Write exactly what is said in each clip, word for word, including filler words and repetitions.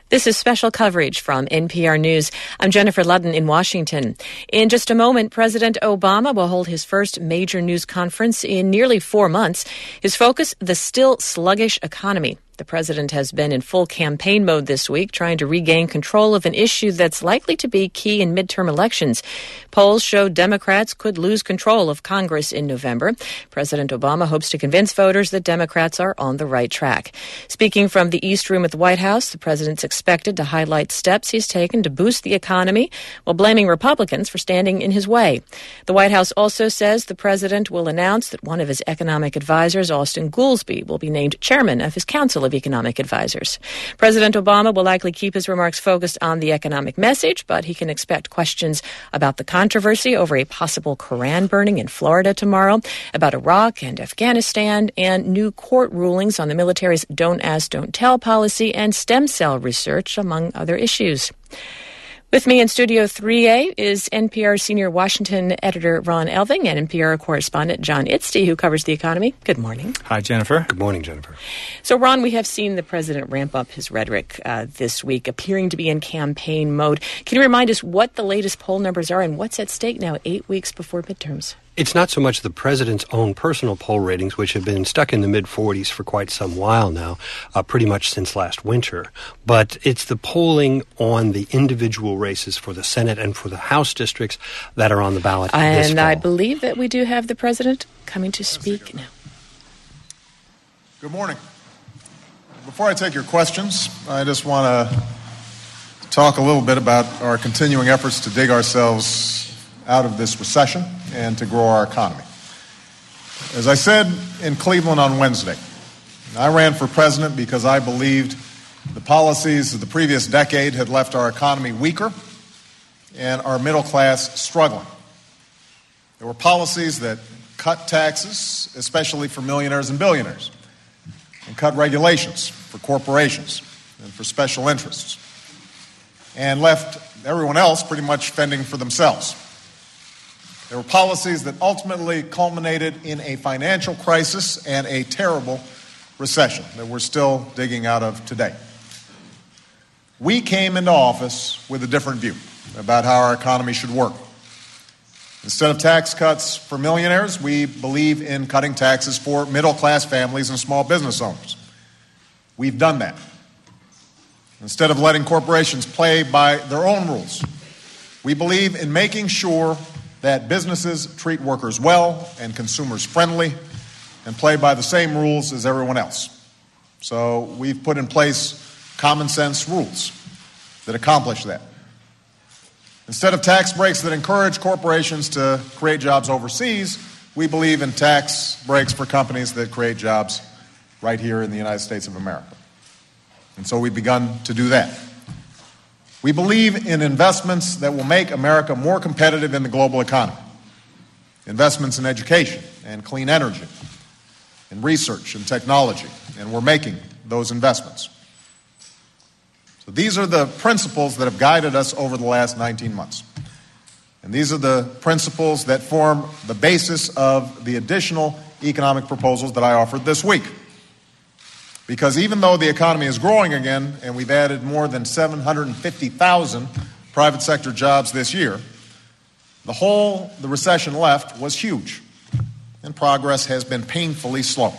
This is special coverage from N P R News. I'm Jennifer Ludden in Washington. In just a moment, President Obama will hold his first major news conference in nearly four months. His focus, the still sluggish economy. The president has been in full campaign mode this week, trying to regain control of an issue that's likely to be key in midterm elections. Polls show Democrats could lose control of Congress in November. President Obama hopes to convince voters that Democrats are on the right track. Speaking from the East Room at the White House, the president's expected to highlight steps he's taken to boost the economy while blaming Republicans for standing in his way. The White House also says the president will announce that one of his economic advisors, Austin Goolsbee, will be named chairman of his Council of Economic Advisors. President Obama will likely keep his remarks focused on the economic message, but he can expect questions about the controversy over a possible Koran burning in Florida tomorrow, about Iraq and Afghanistan, and new court rulings on the military's Don't Ask, Don't Tell policy and stem cell research, among other issues. With me in Studio three A is N P R senior Washington editor Ron Elving and N P R correspondent John Itzty, who covers the economy. Good morning. Hi, Jennifer. Good morning, Jennifer. So, Ron, we have seen the president ramp up his rhetoric uh, this week, appearing to be in campaign mode. Can you remind us what the latest poll numbers are and what's at stake now, eight weeks before midterms? It's not so much the president's own personal poll ratings, which have been stuck in the mid-forties for quite some while now, uh, pretty much since last winter, but it's the polling on the individual races for the Senate and for the House districts that are on the ballot this fall. And I believe that we do have the president coming to speak now. Good morning. Before I take your questions, I just want to talk a little bit about our continuing efforts to dig ourselves out of this recession and to grow our economy. As I said in Cleveland on Wednesday, I ran for president because I believed the policies of the previous decade had left our economy weaker and our middle class struggling. There were policies that cut taxes, especially for millionaires and billionaires, and cut regulations for corporations and for special interests, and left everyone else pretty much fending for themselves. There were policies that ultimately culminated in a financial crisis and a terrible recession that we're still digging out of today. We came into office with a different view about how our economy should work. Instead of tax cuts for millionaires, we believe in cutting taxes for middle-class families and small business owners. We've done that. Instead of letting corporations play by their own rules, we believe in making sure that businesses treat workers well and consumers friendly and play by the same rules as everyone else. So we've put in place common sense rules that accomplish that. Instead of tax breaks that encourage corporations to create jobs overseas, we believe in tax breaks for companies that create jobs right here in the United States of America. And so we've begun to do that. We believe in investments that will make America more competitive in the global economy. Investments in education and clean energy, in research and technology, and we're making those investments. So these are the principles that have guided us over the last nineteen months. And these are the principles that form the basis of the additional economic proposals that I offered this week. Because even though the economy is growing again, and we've added more than seven hundred fifty thousand private sector jobs this year, the hole the recession left was huge, and progress has been painfully slow.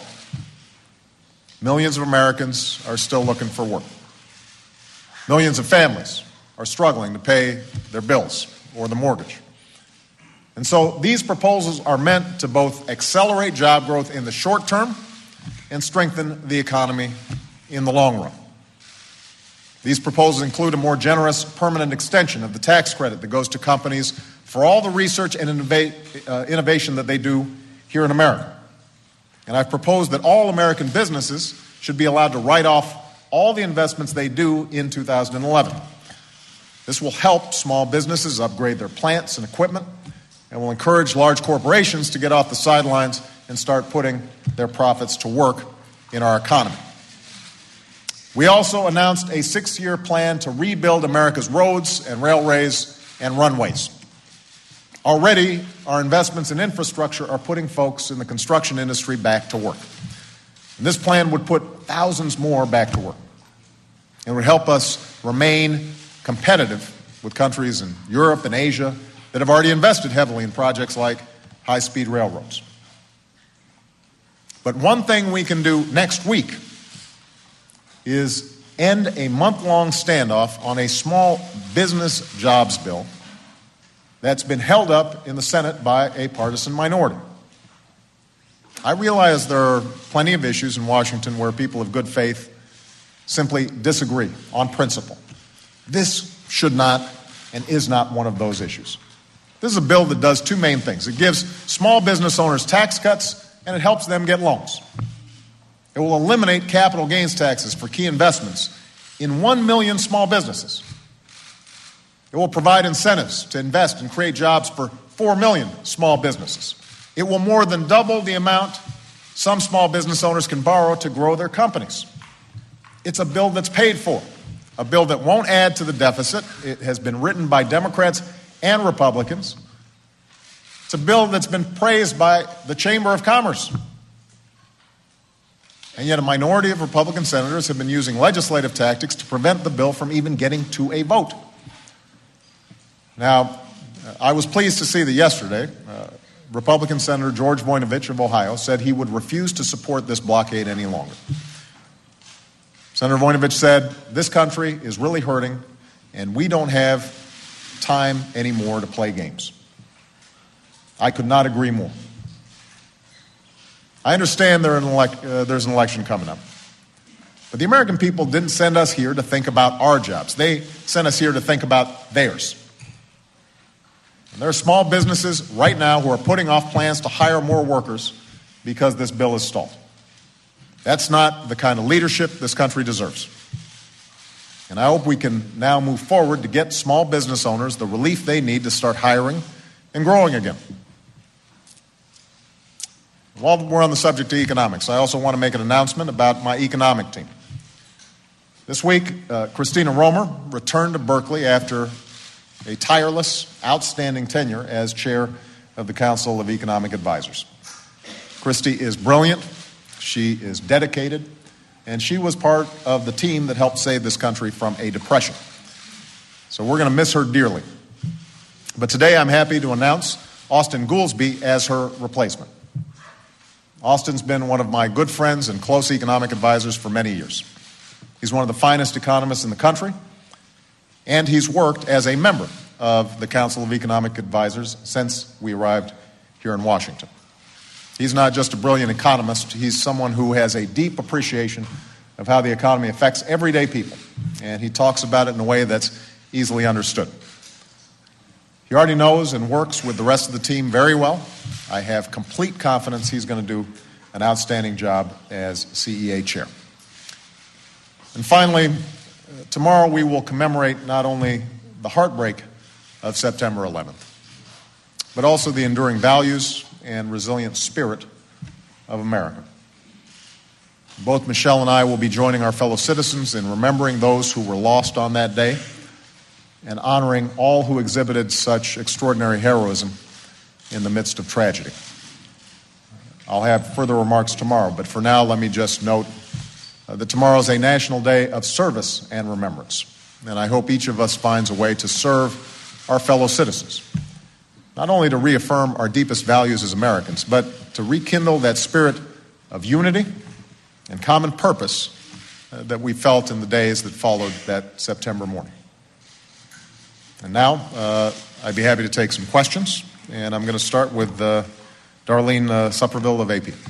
Millions of Americans are still looking for work. Millions of families are struggling to pay their bills or the mortgage. And so these proposals are meant to both accelerate job growth in the short term and strengthen the economy in the long run. These proposals include a more generous permanent extension of the tax credit that goes to companies for all the research and innova- uh, innovation that they do here in America. And I've proposed that all American businesses should be allowed to write off all the investments they do in two thousand eleven. This will help small businesses upgrade their plants and equipment and will encourage large corporations to get off the sidelines and start putting their profits to work in our economy. We also announced a six-year plan to rebuild America's roads and railways and runways. Already, our investments in infrastructure are putting folks in the construction industry back to work. And this plan would put thousands more back to work. It would help us remain competitive with countries in Europe and Asia that have already invested heavily in projects like high-speed railroads. But one thing we can do next week is end a month-long standoff on a small business jobs bill that's been held up in the Senate by a partisan minority. I realize there are plenty of issues in Washington where people of good faith simply disagree on principle. This should not and is not one of those issues. This is a bill that does two main things. It gives small business owners tax cuts, and it helps them get loans. It will eliminate capital gains taxes for key investments in one million small businesses. It will provide incentives to invest and create jobs for four million small businesses. It will more than double the amount some small business owners can borrow to grow their companies. It's a bill that's paid for, a bill that won't add to the deficit. It has been written by Democrats and Republicans. It's a bill that's been praised by the Chamber of Commerce. And yet a minority of Republican senators have been using legislative tactics to prevent the bill from even getting to a vote. Now, I was pleased to see that yesterday, uh, Republican Senator George Voinovich of Ohio said he would refuse to support this blockade any longer. Senator Voinovich said, this country is really hurting, and we don't have time anymore to play games. I could not agree more. I understand there an elec- uh, there's an election coming up. But the American people didn't send us here to think about our jobs. They sent us here to think about theirs. And there are small businesses right now who are putting off plans to hire more workers because this bill is stalled. That's not the kind of leadership this country deserves. And I hope we can now move forward to get small business owners the relief they need to start hiring and growing again. While we're on the subject of economics, I also want to make an announcement about my economic team. This week, uh, Christina Romer returned to Berkeley after a tireless, outstanding tenure as chair of the Council of Economic Advisors. Christy is brilliant, she is dedicated, and she was part of the team that helped save this country from a depression. So we're going to miss her dearly. But today I'm happy to announce Austin Goolsbee as her replacement. Austin's been one of my good friends and close economic advisors for many years. He's one of the finest economists in the country, and he's worked as a member of the Council of Economic Advisors since we arrived here in Washington. He's not just a brilliant economist, he's someone who has a deep appreciation of how the economy affects everyday people, and he talks about it in a way that's easily understood. He already knows and works with the rest of the team very well. I have complete confidence he's going to do an outstanding job as C E A chair. And finally, tomorrow we will commemorate not only the heartbreak of September eleventh, but also the enduring values and resilient spirit of America. Both Michelle and I will be joining our fellow citizens in remembering those who were lost on that day and honoring all who exhibited such extraordinary heroism in the midst of tragedy. I'll have further remarks tomorrow, but for now, let me just note uh, that tomorrow is a national day of service and remembrance, and I hope each of us finds a way to serve our fellow citizens, not only to reaffirm our deepest values as Americans, but to rekindle that spirit of unity and common purpose uh, that we felt in the days that followed that September morning. And now, uh, I'd be happy to take some questions, and I'm going to start with uh, Darlene uh, Supperville of A P.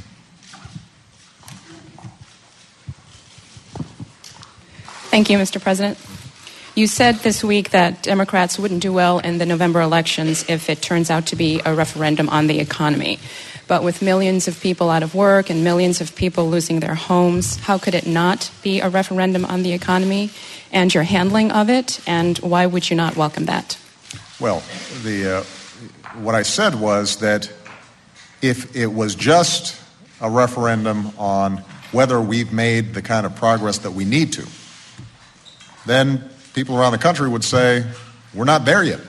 Thank you, Mister President. You said this week that Democrats wouldn't do well in the November elections if it turns out to be a referendum on the economy. But with millions of people out of work and millions of people losing their homes, how could it not be a referendum on the economy and your handling of it? And why would you not welcome that? Well, the uh, what I said was that if it was just a referendum on whether we've made the kind of progress that we need to, then people around the country would say, we're not there yet.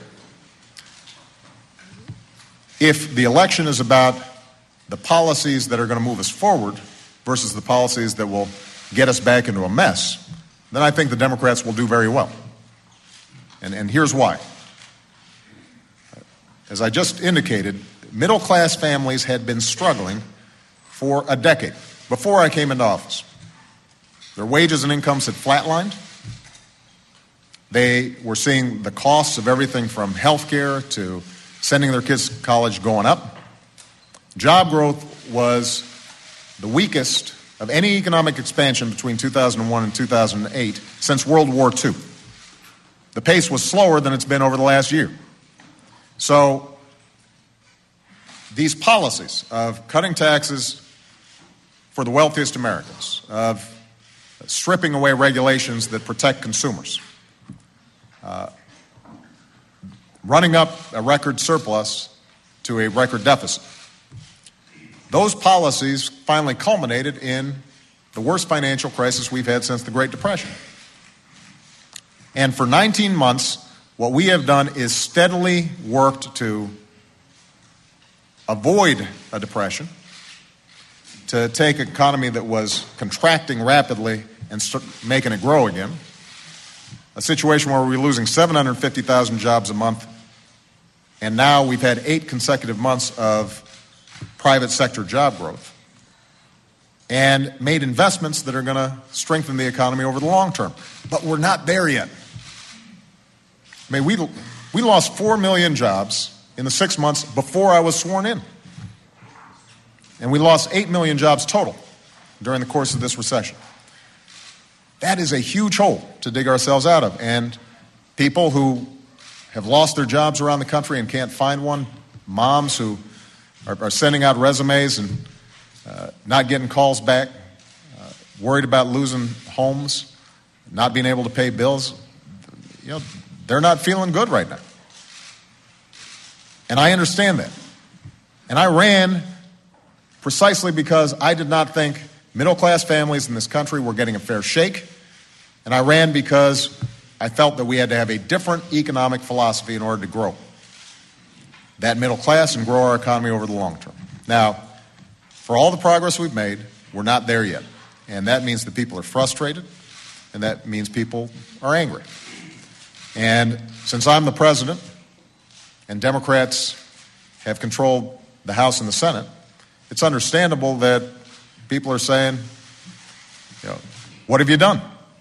If the election is about the policies that are going to move us forward versus the policies that will get us back into a mess, then I think the Democrats will do very well. And, and here's why. As I just indicated, middle-class families had been struggling for a decade before I came into office. Their wages and incomes had flatlined. They were seeing the costs of everything from health care to sending their kids to college going up. Job growth was the weakest of any economic expansion between two thousand one and two thousand eight since World War Two. The pace was slower than it's been over the last year. So these policies of cutting taxes for the wealthiest Americans, of stripping away regulations that protect consumers, uh, running up a record surplus to a record deficit. Those policies finally culminated in the worst financial crisis we've had since the Great Depression. And for nineteen months, what we have done is steadily worked to avoid a depression, to take an economy that was contracting rapidly and start making it grow again, a situation where we were losing seven hundred fifty thousand jobs a month, and now we've had eight consecutive months of private sector job growth, and made investments that are going to strengthen the economy over the long term. But we're not there yet. I mean, we, we lost four million jobs in the six months before I was sworn in. And we lost eight million jobs total during the course of this recession. That is a huge hole to dig ourselves out of. And people who have lost their jobs around the country and can't find one, moms who are, are sending out resumes and uh, not getting calls back, uh, worried about losing homes, not being able to pay bills, you know, they're not feeling good right now. And I understand that. And I ran precisely because I did not think middle-class families in this country were getting a fair shake. And I ran because I felt that we had to have a different economic philosophy in order to grow that middle class and grow our economy over the long term. Now, for all the progress we've made, we're not there yet. And that means that people are frustrated, and that means people are angry. And since I'm the president and Democrats have controlled the House and the Senate, it's understandable that people are saying, you know, what have you done?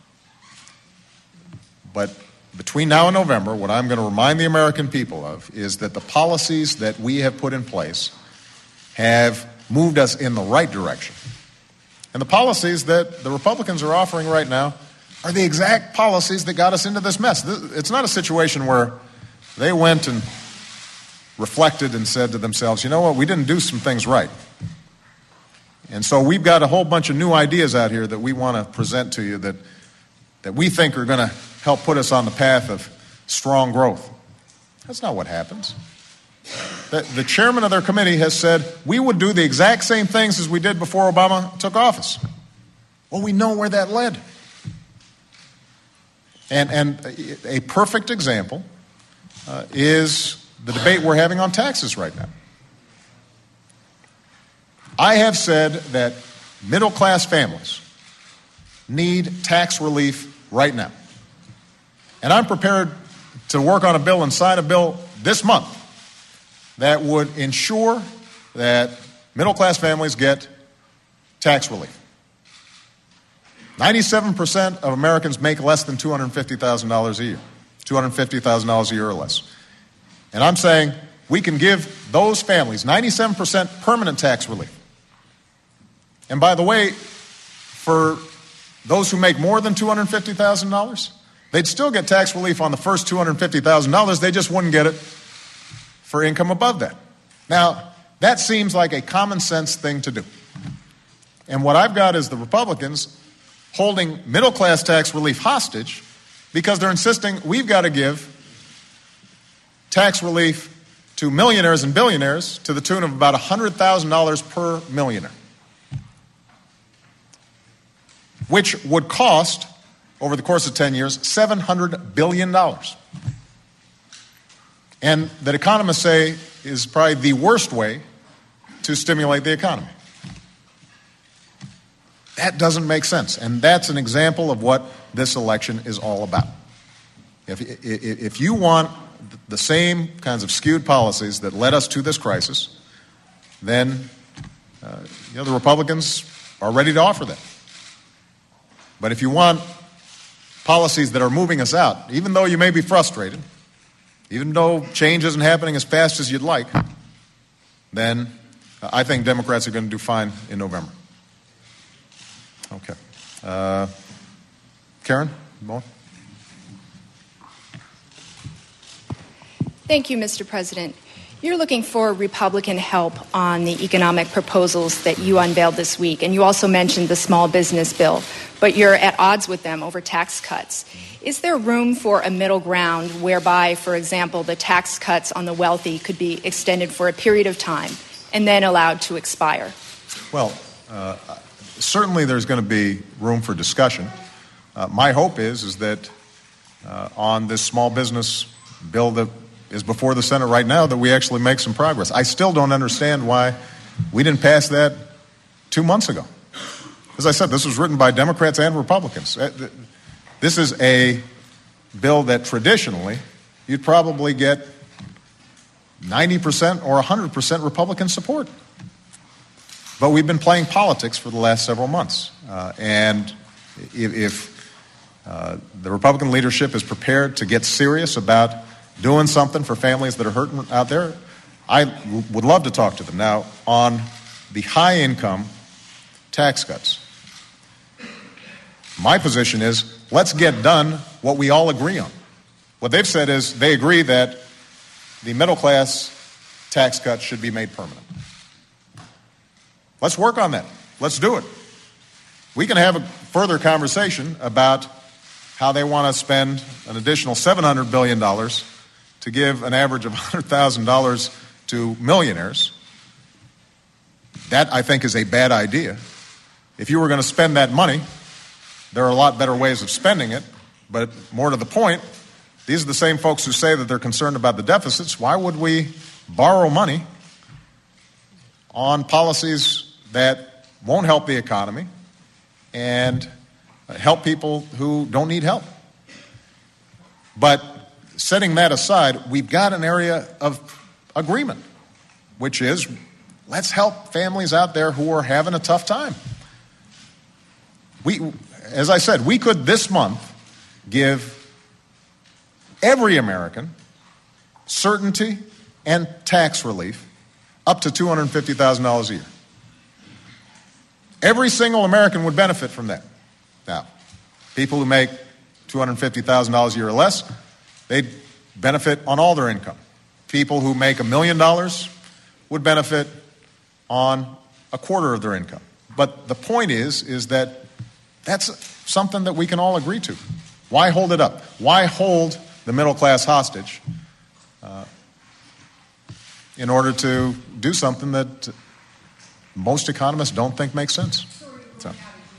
But between now and November, what I'm going to remind the American people of is that the policies that we have put in place have moved us in the right direction. And the policies that the Republicans are offering right now are the exact policies that got us into this mess. It's not a situation where they went and reflected and said to themselves, you know what, we didn't do some things right. And so we've got a whole bunch of new ideas out here that we want to present to you that, that we think are going to help put us on the path of strong growth. That's not what happens. The, the chairman of their committee has said we would do the exact same things as we did before Obama took office. Well, we know where that led. And, and a perfect example uh, is the debate we're having on taxes right now. I have said that middle-class families need tax relief right now. And I'm prepared to work on a bill and sign a bill this month that would ensure that middle-class families get tax relief. ninety-seven percent of Americans make less than two hundred fifty thousand dollars a year, two hundred fifty thousand dollars a year or less. And I'm saying we can give those families ninety-seven percent permanent tax relief. And by the way, for those who make more than two hundred fifty thousand dollars, they'd still get tax relief on the first two hundred fifty thousand dollars. They just wouldn't get it for income above that. Now, that seems like a common sense thing to do. And what I've got is the Republicans holding middle-class tax relief hostage because they're insisting we've got to give tax relief to millionaires and billionaires to the tune of about one hundred thousand dollars per millionaire, which would cost, over the course of ten years, seven hundred billion dollars. And that economists say is probably the worst way to stimulate the economy. That doesn't make sense. And that's an example of what this election is all about. If, if, if you want the same kinds of skewed policies that led us to this crisis, then uh, you know, the Republicans are ready to offer that. But if you want policies that are moving us out, even though you may be frustrated, even though change isn't happening as fast as you'd like, then I think Democrats are going to do fine in November. Okay. Uh, Karen? More? Thank you, Mister President. You're looking for Republican help on the economic proposals that you unveiled this week, and you also mentioned the small business bill, but you're at odds with them over tax cuts. Is there room for a middle ground whereby, for example, the tax cuts on the wealthy could be extended for a period of time and then allowed to expire? Well, uh, certainly there's going to be room for discussion. Uh, my hope is, is that uh, on this small business bill that is before the Senate right now, that we actually make some progress. I still don't understand why we didn't pass that two months ago. As I said, this was written by Democrats and Republicans. This is a bill that traditionally you'd probably get ninety percent or one hundred percent Republican support. But we've been playing politics for the last several months. Uh, and if, if uh, the Republican leadership is prepared to get serious about doing something for families that are hurting out there, I w- would love to talk to them. Now, on the high-income tax cuts, my position is let's get done what we all agree on. What they've said is they agree that the middle-class tax cuts should be made permanent. Let's work on that. Let's do it. We can have a further conversation about how they want to spend an additional seven hundred billion dollars to give an average of one hundred thousand dollars to millionaires. That, I think, is a bad idea. If you were going to spend that money, there are a lot better ways of spending it. But more to the point, these are the same folks who say that they're concerned about the deficits. Why would we borrow money on policies that won't help the economy and help people who don't need help? But setting that aside, we've got an area of agreement, which is let's help families out there who are having a tough time. We, as I said, we could this month give every American certainty and tax relief up to two hundred fifty thousand dollars a year. Every single American would benefit from that. Now, people who make two hundred fifty thousand dollars a year or less, they'd benefit on all their income. People who make a million dollars would benefit on a quarter of their income. But the point is, is that that's something that we can all agree to. Why hold it up? Why hold the middle class hostage uh, in order to do something that most economists don't think makes sense? So.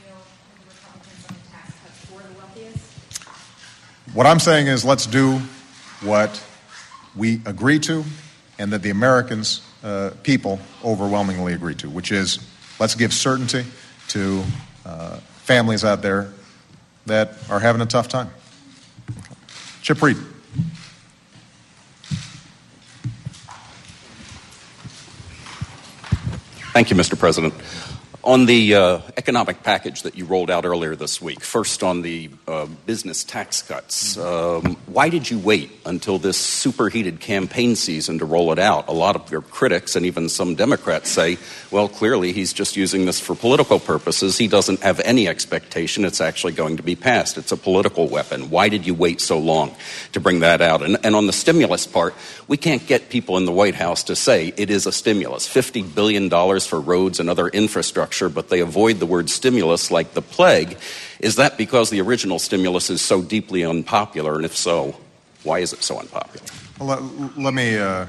What I'm saying is let's do what we agree to and that the Americans, uh, people, overwhelmingly agree to, which is let's give certainty to uh, families out there that are having a tough time. Chip Reed. Thank you, Mister President. On the uh, economic package that you rolled out earlier this week, first on the uh, business tax cuts, um, why did you wait until this superheated campaign season to roll it out? A lot of your critics and even some Democrats say, well, clearly he's just using this for political purposes. He doesn't have any expectation it's actually going to be passed. It's a political weapon. Why did you wait so long to bring that out? And, and on the stimulus part, we can't get people in the White House to say it is a stimulus, fifty billion dollars for roads and other infrastructure, but they avoid the word stimulus like the plague. Is that because the original stimulus is so deeply unpopular? And if so, why is it so unpopular? Well, let, let me uh,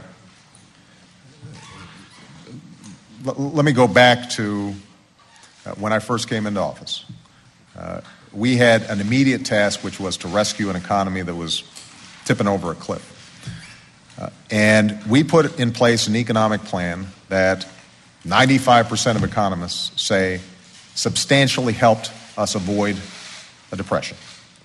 let, let me go back to uh, when I first came into office. Uh, we had an immediate task, which was to rescue an economy that was tipping over a cliff. Uh, and we put in place an economic plan that ninety-five percent of economists say substantially helped us avoid a depression.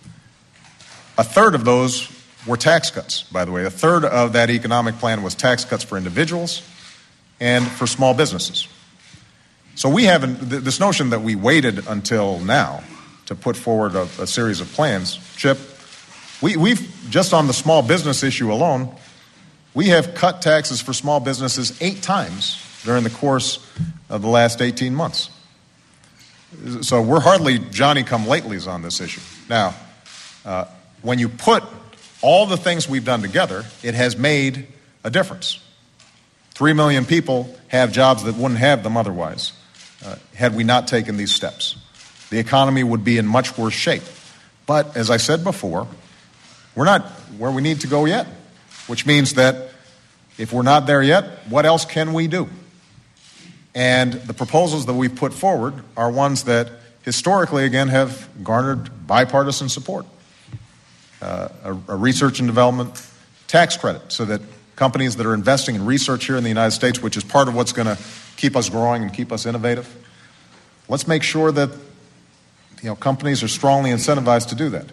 A third of those were tax cuts, by the way. A third of that economic plan was tax cuts for individuals and for small businesses. So we haven't, this notion that we waited until now to put forward a, a series of plans, Chip, we, we've, just on the small business issue alone, we have cut taxes for small businesses eight times during the course of the last eighteen months. So we're hardly Johnny-come-latelys on this issue. Now, uh, when you put all the things we've done together, it has made a difference. Three million people have jobs that wouldn't have them otherwise uh, had we not taken these steps. The economy would be in much worse shape. But, as I said before, we're not where we need to go yet, which means that if we're not there yet, what else can we do? And the proposals that we've put forward are ones that historically, again, have garnered bipartisan support. Uh, a, a research and development tax credit so that companies that are investing in research here in the United States, which is part of what's going to keep us growing and keep us innovative, let's make sure that you know, companies are strongly incentivized to do that.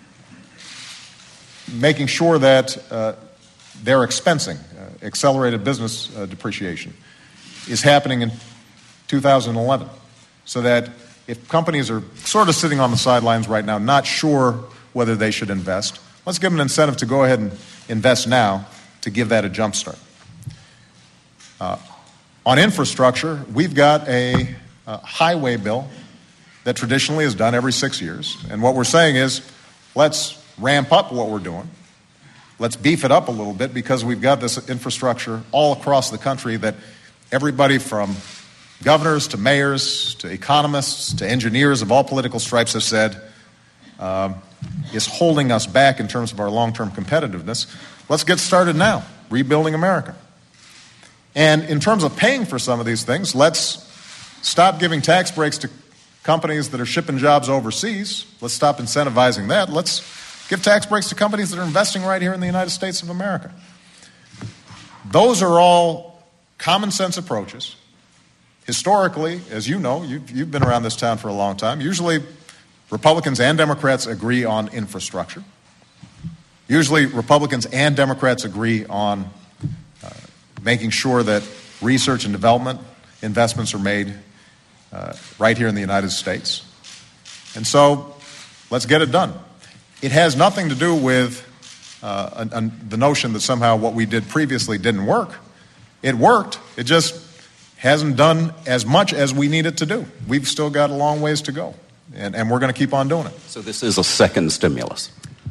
Making sure that uh, their expensing, uh, accelerated business uh, depreciation, is happening in two thousand eleven, so that if companies are sort of sitting on the sidelines right now, not sure whether they should invest, let's give them an incentive to go ahead and invest now to give that a jump start. Uh, on infrastructure, we've got a, a highway bill that traditionally is done every six years. And what we're saying is, let's ramp up what we're doing. Let's beef it up a little bit because we've got this infrastructure all across the country that everybody from governors to mayors to economists to engineers of all political stripes have said um, is holding us back in terms of our long-term competitiveness. Let's get started now, rebuilding America. And in terms of paying for some of these things, let's stop giving tax breaks to companies that are shipping jobs overseas. Let's stop incentivizing that. Let's give tax breaks to companies that are investing right here in the United States of America. Those are all common sense approaches. Historically, as you know, you've, you've been around this town for a long time, usually Republicans and Democrats agree on infrastructure. Usually Republicans and Democrats agree on uh, making sure that research and development investments are made uh, right here in the United States. And so let's get it done. It has nothing to do with uh, an, an, the notion that somehow what we did previously didn't work. It worked. It just hasn't done as much as we need it to do. We've still got a long ways to go, and, and we're going to keep on doing it. So this is a second stimulus.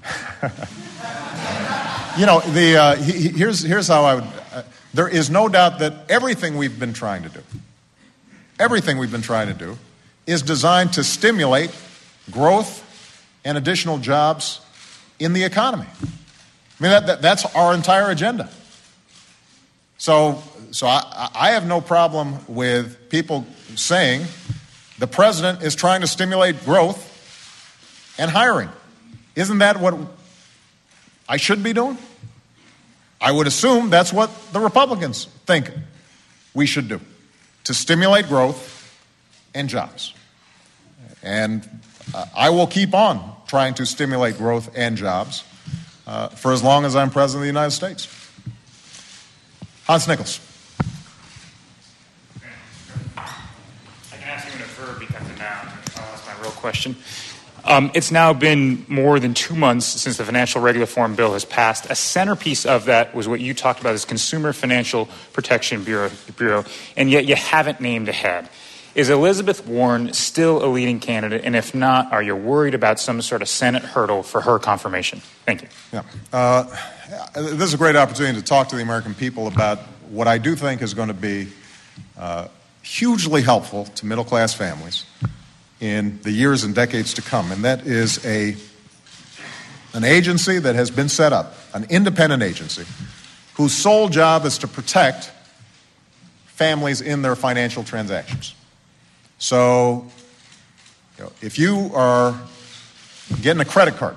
You know, the uh, he, here's here's how I would. Uh, there is no doubt that everything we've been trying to do, everything we've been trying to do, is designed to stimulate growth and additional jobs in the economy. I mean, that, that that's our entire agenda. So, so I, I have no problem with people saying the president is trying to stimulate growth and hiring. Isn't that what I should be doing? I would assume that's what the Republicans think we should do, to stimulate growth and jobs. And uh, I will keep on trying to stimulate growth and jobs uh, for as long as I'm president of the United States. Hans Nichols. I can ask you in a verb becomes a noun. Uh, that's my real question. Um, it's now been more than two months since the Financial Regulation Bill has passed. A centerpiece of that was what you talked about as Consumer Financial Protection Bureau, Bureau, and yet you haven't named a head. Is Elizabeth Warren still a leading candidate? And if not, are you worried about some sort of Senate hurdle for her confirmation? Thank you. Yeah. Uh, this is a great opportunity to talk to the American people about what I do think is going to be uh, hugely helpful to middle-class families in the years and decades to come. And that is a an agency that has been set up, an independent agency, whose sole job is to protect families in their financial transactions. So, you know, if you are getting a credit card,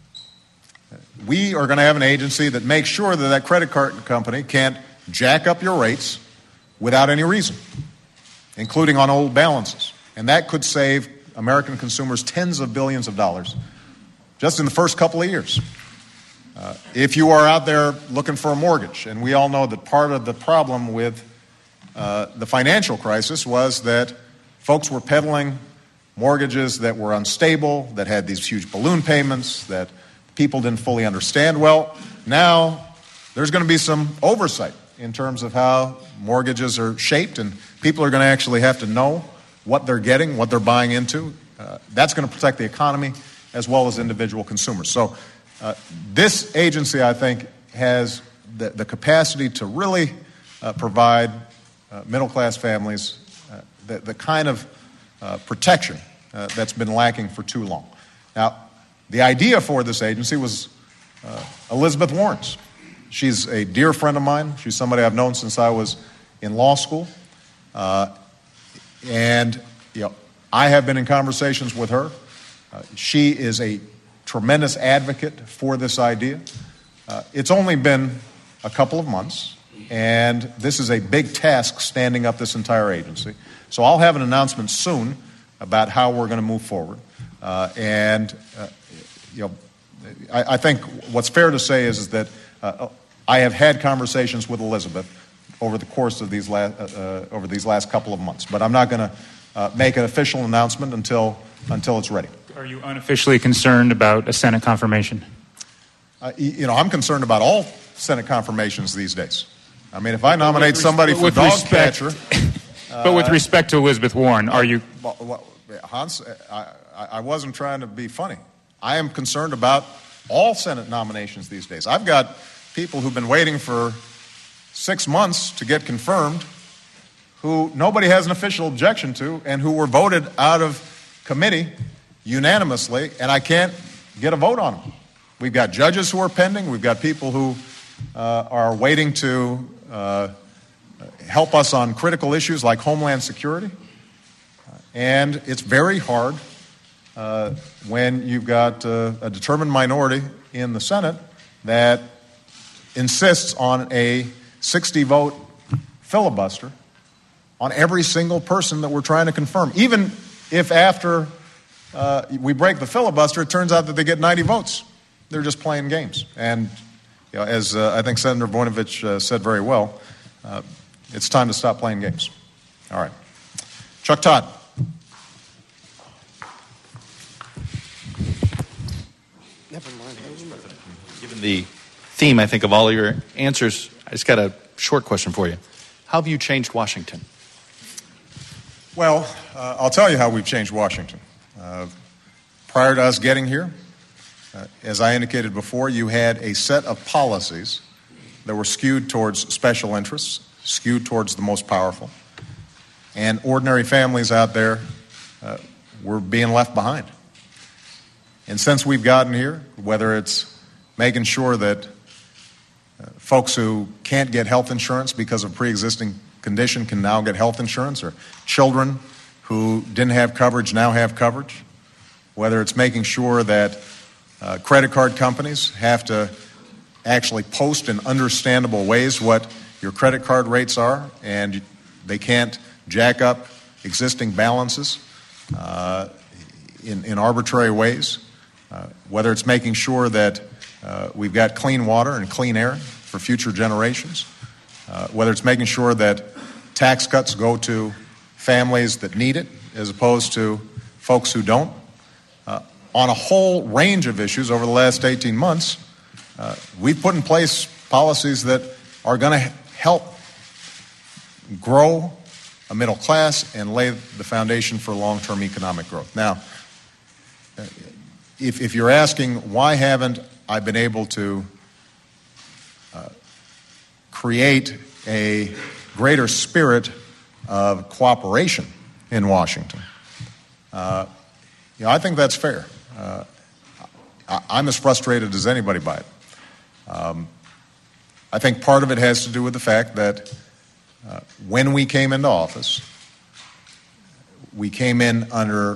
we are going to have an agency that makes sure that that credit card company can't jack up your rates without any reason, including on old balances. And that could save American consumers tens of billions of dollars just in the first couple of years. Uh, if you are out there looking for a mortgage, and we all know that part of the problem with uh, the financial crisis was that folks were peddling mortgages that were unstable, that had these huge balloon payments, that people didn't fully understand. Well, now there's going to be some oversight in terms of how mortgages are shaped, and people are going to actually have to know what they're getting, what they're buying into. Uh, that's going to protect the economy as well as individual consumers. So uh, this agency, I think, has the, the capacity to really uh, provide uh, middle-class families uh, the, the kind of uh, protection uh, that's been lacking for too long. Now, the idea for this agency was uh, Elizabeth Warren's. She's a dear friend of mine. She's somebody I've known since I was in law school. Uh, and, you know, I have been in conversations with her. Uh, she is a tremendous advocate for this idea. Uh, it's only been a couple of months, and this is a big task standing up this entire agency. So I'll have an announcement soon about how we're going to move forward. Uh, and, uh, you know, I, I think what's fair to say is, is that uh, I have had conversations with Elizabeth over the course of these last uh, over these last couple of months, but I'm not going to uh, make an official announcement until until it's ready. Are you unofficially concerned about a Senate confirmation? Uh, you know, I'm concerned about all Senate confirmations these days. I mean, if I nominate somebody for dog catcher, but with respect to Elizabeth Warren, are you? Well, Hans, I, I wasn't trying to be funny. I am concerned about all Senate nominations these days. I've got people who've been waiting for six months to get confirmed, who nobody has an official objection to, and who were voted out of committee unanimously, and I can't get a vote on them. We've got judges who are pending. We've got people who uh, are waiting to uh, help us on critical issues like Homeland Security. And it's very hard uh, when you've got uh, a determined minority in the Senate that insists on a sixty-vote filibuster on every single person that we're trying to confirm. Even if after uh, we break the filibuster, it turns out that they get ninety votes. They're just playing games. And you know, as uh, I think Senator Voinovich uh, said very well, uh, it's time to stop playing games. All right. Chuck Todd. Never mind. Given the theme, I think, of all of your answers, I just got a short question for you. How have you changed Washington? Well, uh, I'll tell you how we've changed Washington. Uh, prior to us getting here, uh, as I indicated before, you had a set of policies that were skewed towards special interests, skewed towards the most powerful, and ordinary families out there uh, were being left behind. And since we've gotten here, whether it's making sure that uh, folks who can't get health insurance because of pre-existing condition can now get health insurance, or children who didn't have coverage now have coverage, whether it's making sure that uh, credit card companies have to actually post in understandable ways what your credit card rates are, and they can't jack up existing balances uh, in, in arbitrary ways. Uh, whether it's making sure that uh, we've got clean water and clean air for future generations, uh, whether it's making sure that tax cuts go to families that need it as opposed to folks who don't. Uh, on a whole range of issues over the last eighteen months, uh, we've put in place policies that are going to help grow a middle class and lay the foundation for long-term economic growth. Now, uh, If, if you're asking why haven't I been able to uh, create a greater spirit of cooperation in Washington, uh, you know, I think that's fair. Uh, I, I'm as frustrated as anybody by it. Um, I think part of it has to do with the fact that uh, when we came into office, we came in under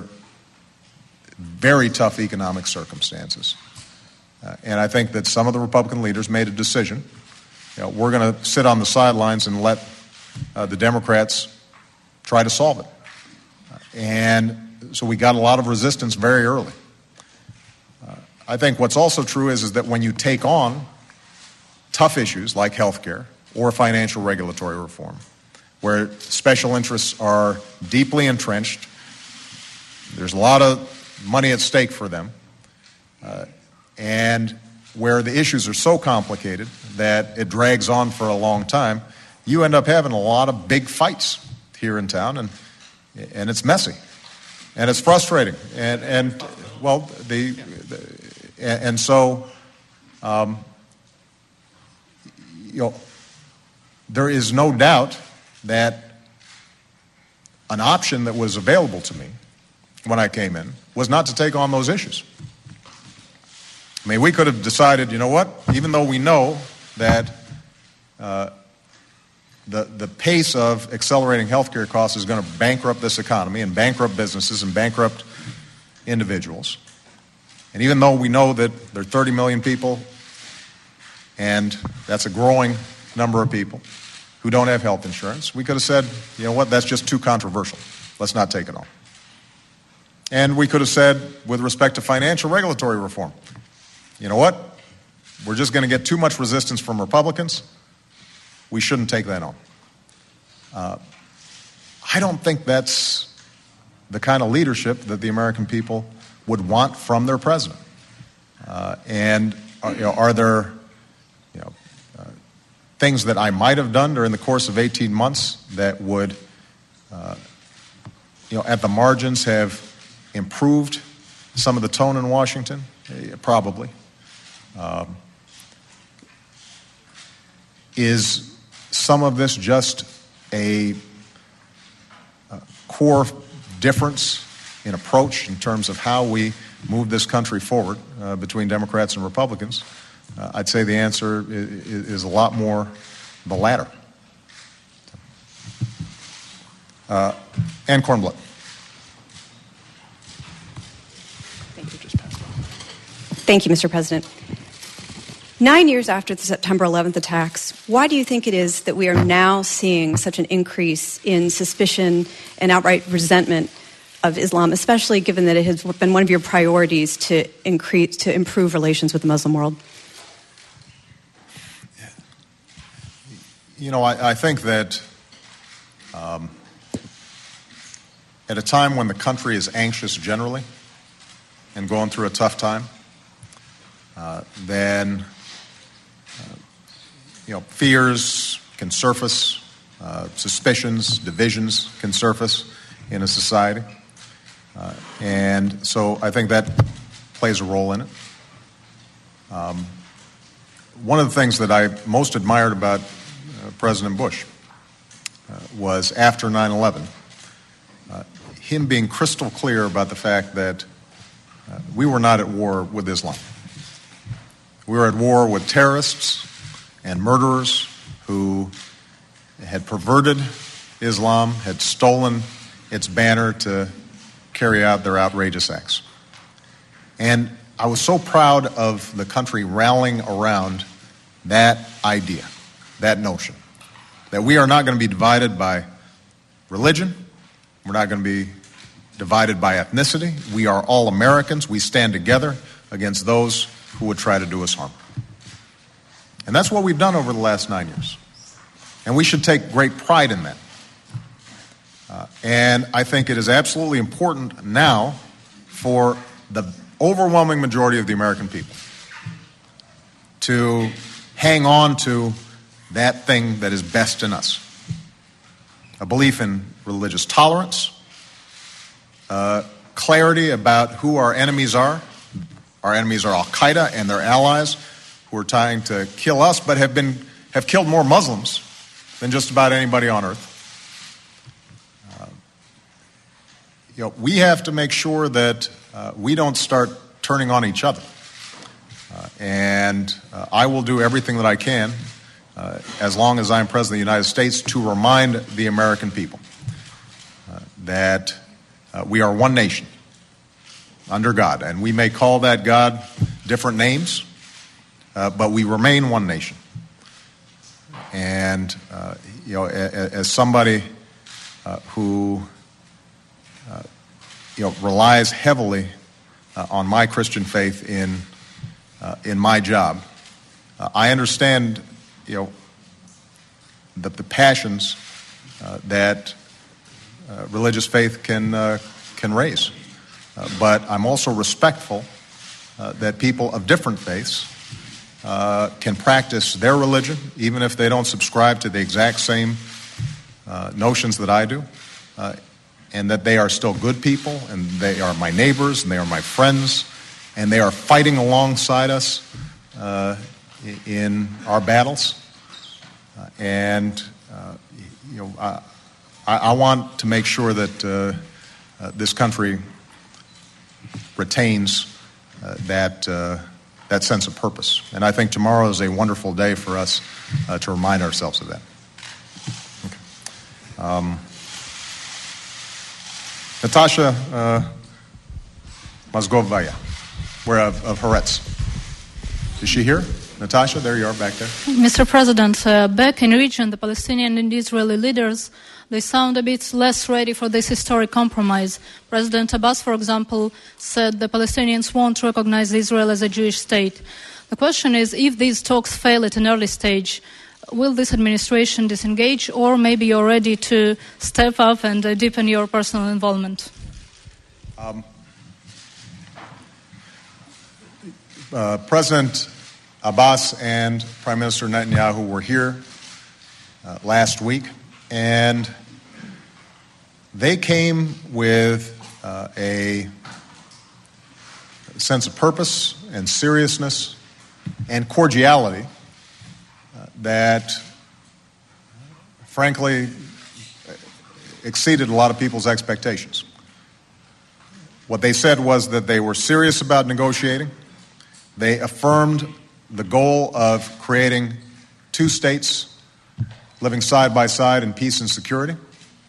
very tough economic circumstances. Uh, and I think that some of the Republican leaders made a decision. You know, we're going to sit on the sidelines and let uh, the Democrats try to solve it. Uh, and so we got a lot of resistance very early. Uh, I think what's also true is, is that when you take on tough issues like health care or financial regulatory reform, where special interests are deeply entrenched, there's a lot of money at stake for them, uh, and where the issues are so complicated that it drags on for a long time, you end up having a lot of big fights here in town, and and it's messy, and it's frustrating, and and well, the, the and so, um, you know, there is no doubt that an option that was available to me when I came in was not to take on those issues. I mean, we could have decided, you know what, even though we know that uh, the the pace of accelerating healthcare costs is going to bankrupt this economy and bankrupt businesses and bankrupt individuals, and even though we know that there are thirty million people, and that's a growing number of people who don't have health insurance, we could have said, you know what, that's just too controversial. Let's not take it on. And we could have said, with respect to financial regulatory reform, you know what, we're just going to get too much resistance from Republicans. We shouldn't take that on. Uh, I don't think that's the kind of leadership that the American people would want from their president. Uh, and are, you know, are there you know, uh, things that I might have done during the course of eighteen months that would, uh, you know, at the margins have improved some of the tone in Washington? Yeah, probably. Um, is some of this just a, a core difference in approach in terms of how we move this country forward uh, between Democrats and Republicans? Uh, I'd say the answer is, is a lot more the latter. Uh, Ann Kornbluth. Thank you, Mister President. Nine years after the September eleventh attacks, why do you think it is that we are now seeing such an increase in suspicion and outright resentment of Islam, especially given that it has been one of your priorities to increase, to improve relations with the Muslim world? You know, I, I think that um, at a time when the country is anxious generally and going through a tough time, uh, then uh, you know, fears can surface, uh, suspicions, divisions can surface in a society. Uh, and so I think that plays a role in it. Um, one of the things that I most admired about uh, President Bush uh, was after nine eleven, uh, him being crystal clear about the fact that uh, we were not at war with Islam. We were at war with terrorists and murderers who had perverted Islam, had stolen its banner to carry out their outrageous acts. And I was so proud of the country rallying around that idea, that notion, that we are not going to be divided by religion, we're not going to be divided by ethnicity, we are all Americans, we stand together against those who would try to do us harm. And that's what we've done over the last nine years. And we should take great pride in that. Uh, and I think it is absolutely important now for the overwhelming majority of the American people to hang on to that thing that is best in us. A belief in religious tolerance, uh, clarity about who our enemies are. Our enemies are Al-Qaeda and their allies who are trying to kill us, but have been have killed more Muslims than just about anybody on earth. Uh, you know, we have to make sure that uh, we don't start turning on each other. Uh, and uh, I will do everything that I can, uh, as long as I'm President of the United States, to remind the American people uh, that uh, we are one nation under God. And we may call that God different names, uh, but we remain one nation. And, uh, you know, as, as somebody uh, who, uh, you know, relies heavily uh, on my Christian faith in uh, in my job. Uh, I understand, you know, the, the passions uh, that uh, religious faith can uh, can raise, uh, but I'm also respectful uh, that people of different faiths uh, can practice their religion, even if they don't subscribe to the exact same uh, notions that I do, uh, and that they are still good people, and they are my neighbors, and they are my friends, and they are fighting alongside us uh, in our battles. Uh, and, uh, you know, I, I want to make sure that uh, uh, this country retains uh, that uh, that sense of purpose. And I think tomorrow is a wonderful day for us uh, to remind ourselves of that. Okay. Um, Natasha uh, Mozgovaya, we're of, of Haaretz. Is she here? Natasha, there you are back there. Mister President, uh, back in region, the Palestinian and Israeli leaders, they sound a bit less ready for this historic compromise. President Abbas, for example, said the Palestinians won't recognize Israel as a Jewish state. The question is, if these talks fail at an early stage, will this administration disengage, or maybe you're ready to step up and uh, deepen your personal involvement? Um, uh, President Abbas and Prime Minister Netanyahu were here uh, last week, and they came with uh, a sense of purpose and seriousness and cordiality uh, that, frankly, exceeded a lot of people's expectations. What they said was that they were serious about negotiating. They affirmed the goal of creating two states living side by side in peace and security.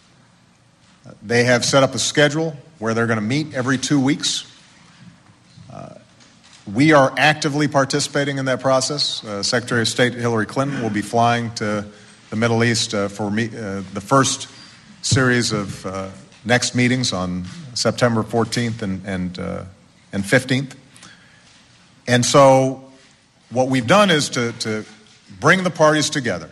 They have set up a schedule where they're going to meet every two weeks. Uh, we are actively participating in that process. Uh, Secretary of State Hillary Clinton will be flying to the Middle East uh, for me, uh, the first series of uh, next meetings on September fourteenth and, and, uh, and fifteenth. And so what we've done is to, to bring the parties together,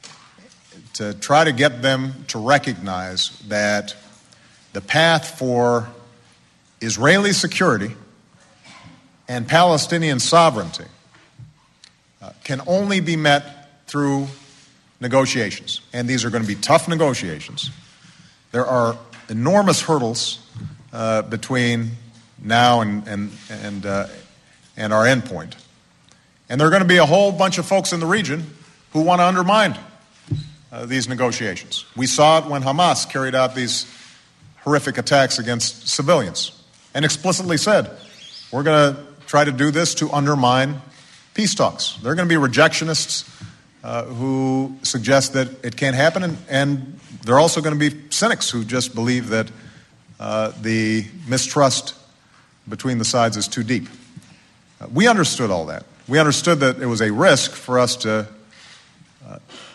to try to get them to recognize that the path for Israeli security and Palestinian sovereignty uh, can only be met through negotiations. And these are going to be tough negotiations. There are enormous hurdles uh, between now and, and, and, uh, and our endpoint. And there are going to be a whole bunch of folks in the region who want to undermine uh, these negotiations. We saw it when Hamas carried out these horrific attacks against civilians and explicitly said, we're going to try to do this to undermine peace talks. There are going to be rejectionists uh, who suggest that it can't happen, and, and there are also going to be cynics who just believe that uh, the mistrust between the sides is too deep. Uh, we understood all that. We understood that it was a risk for us to uh,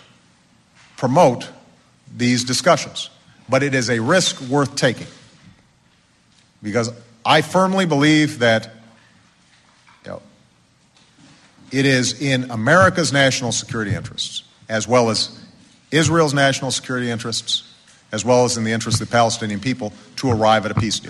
promote these discussions. But it is a risk worth taking. Because I firmly believe that, you know, it is in America's national security interests, as well as Israel's national security interests, as well as in the interest of the Palestinian people, to arrive at a peace deal.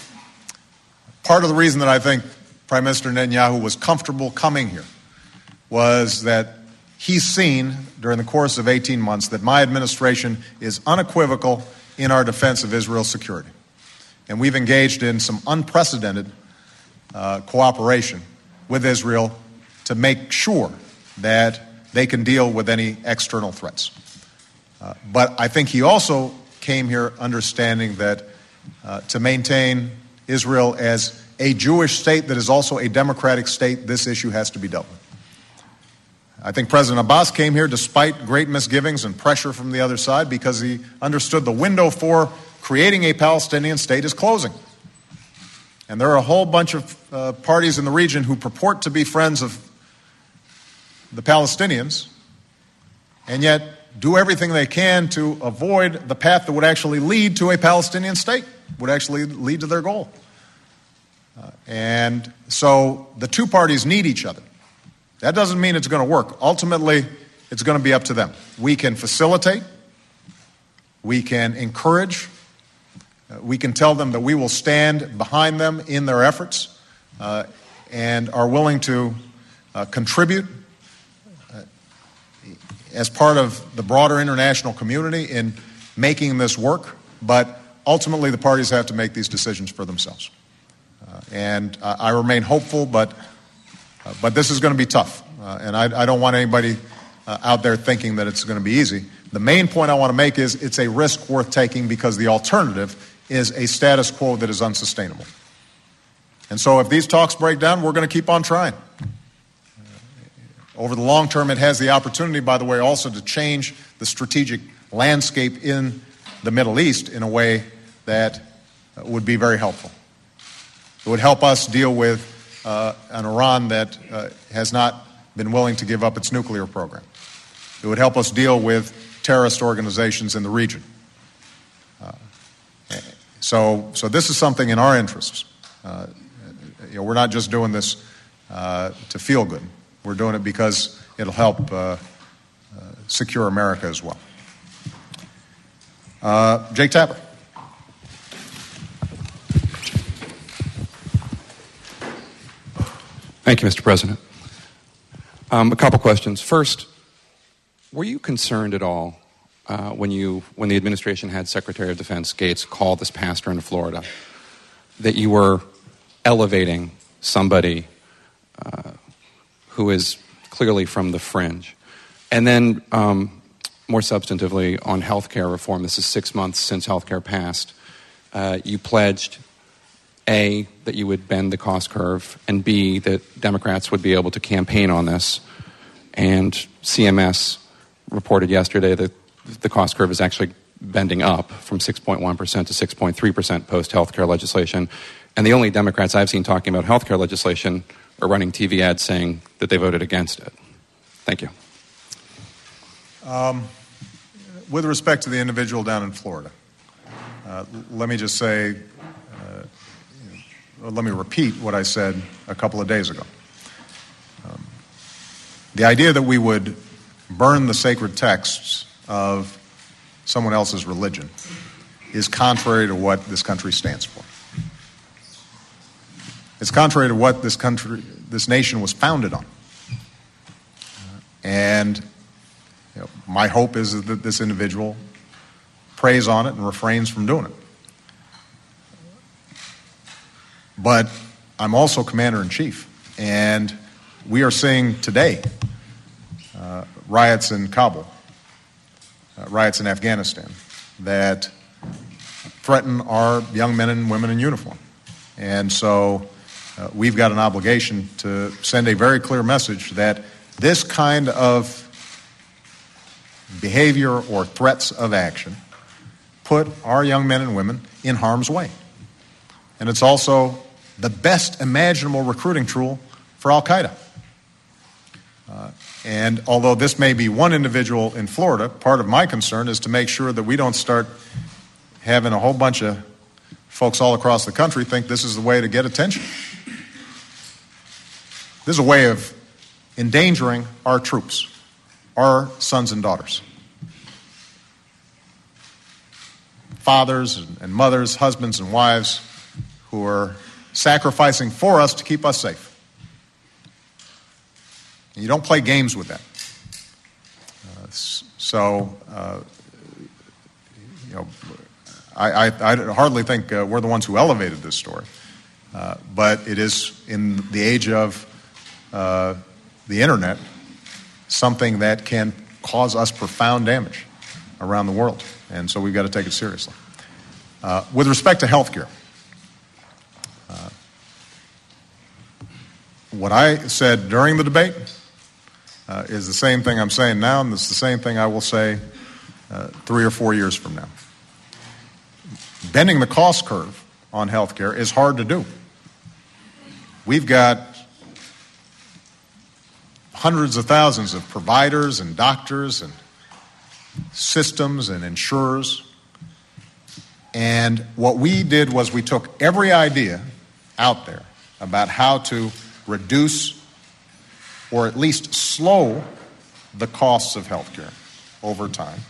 Part of the reason that I think Prime Minister Netanyahu was comfortable coming here was that he's seen during the course of eighteen months that my administration is unequivocal in our defense of Israel's security. And we've engaged in some unprecedented uh, cooperation with Israel to make sure that they can deal with any external threats. Uh, but I think he also came here understanding that uh, to maintain Israel as a Jewish state that is also a democratic state, this issue has to be dealt with. I think President Abbas came here despite great misgivings and pressure from the other side because he understood the window for creating a Palestinian state is closing. And there are a whole bunch of uh, parties in the region who purport to be friends of the Palestinians and yet do everything they can to avoid the path that would actually lead to a Palestinian state, would actually lead to their goal. Uh, and so the two parties need each other. That doesn't mean it's going to work. Ultimately, it's going to be up to them. We can facilitate. We can encourage. Uh, we can tell them that we will stand behind them in their efforts uh, and are willing to uh, contribute uh, as part of the broader international community in making this work. But ultimately, the parties have to make these decisions for themselves. Uh, and uh, I remain hopeful, but uh, but this is going to be tough. Uh, and I, I don't want anybody uh, out there thinking that it's going to be easy. The main point I want to make is it's a risk worth taking because the alternative is a status quo that is unsustainable. And so if these talks break down, we're going to keep on trying. Uh, over the long term, it has the opportunity, by the way, also to change the strategic landscape in the Middle East in a way that uh, would be very helpful. It would help us deal with uh, an Iran that uh, has not been willing to give up its nuclear program. It would help us deal with terrorist organizations in the region. Uh, so, so this is something in our interests. Uh, you know, we're not just doing this uh, to feel good. We're doing it because it'll help uh, uh, secure America as well. Uh, Jake Tapper. Thank you, Mister President. Um, a couple questions. First, were you concerned at all uh, when you, when the administration had Secretary of Defense Gates call this pastor in Florida, that you were elevating somebody uh, who is clearly from the fringe? And then, um, more substantively, on health care reform, this is six months since health care passed, uh, you pledged, A, that you would bend the cost curve, and B, that Democrats would be able to campaign on this. And C M S reported yesterday that the cost curve is actually bending up from six point one percent to six point three percent post-health care legislation. And the only Democrats I've seen talking about health care legislation are running T V ads saying that they voted against it. Thank you. Um, with respect to the individual down in Florida, uh, let me just say, uh, let me repeat what I said a couple of days ago. Um, the idea that we would burn the sacred texts of someone else's religion is contrary to what this country stands for. It's contrary to what this country, this nation was founded on. And you know, my hope is that this individual preys on it and refrains from doing it. But I'm also commander-in-chief, and we are seeing today uh, riots in Kabul, uh, riots in Afghanistan that threaten our young men and women in uniform. And so uh, we've got an obligation to send a very clear message that this kind of behavior or threats of action put our young men and women in harm's way. And it's also the best imaginable recruiting tool for Al-Qaeda. Uh, and although this may be one individual in Florida, part of my concern is to make sure that we don't start having a whole bunch of folks all across the country think this is the way to get attention. This is a way of endangering our troops, our sons and daughters, fathers and mothers, husbands and wives who are sacrificing for us to keep us safe. And you don't play games with that. Uh, so, uh, you know, I, I, I hardly think uh, we're the ones who elevated this story, uh, but it is in the age of uh, the internet something that can cause us profound damage around the world, and so we've got to take it seriously. Uh, with respect to health care, uh, what I said during the debate uh, is the same thing I'm saying now, and it's the same thing I will say uh, three or four years from now. Bending the cost curve on health care is hard to do. We've got hundreds of thousands of providers and doctors and systems and insurers. And what we did was we took every idea out there about how to reduce or at least slow the costs of health care over time.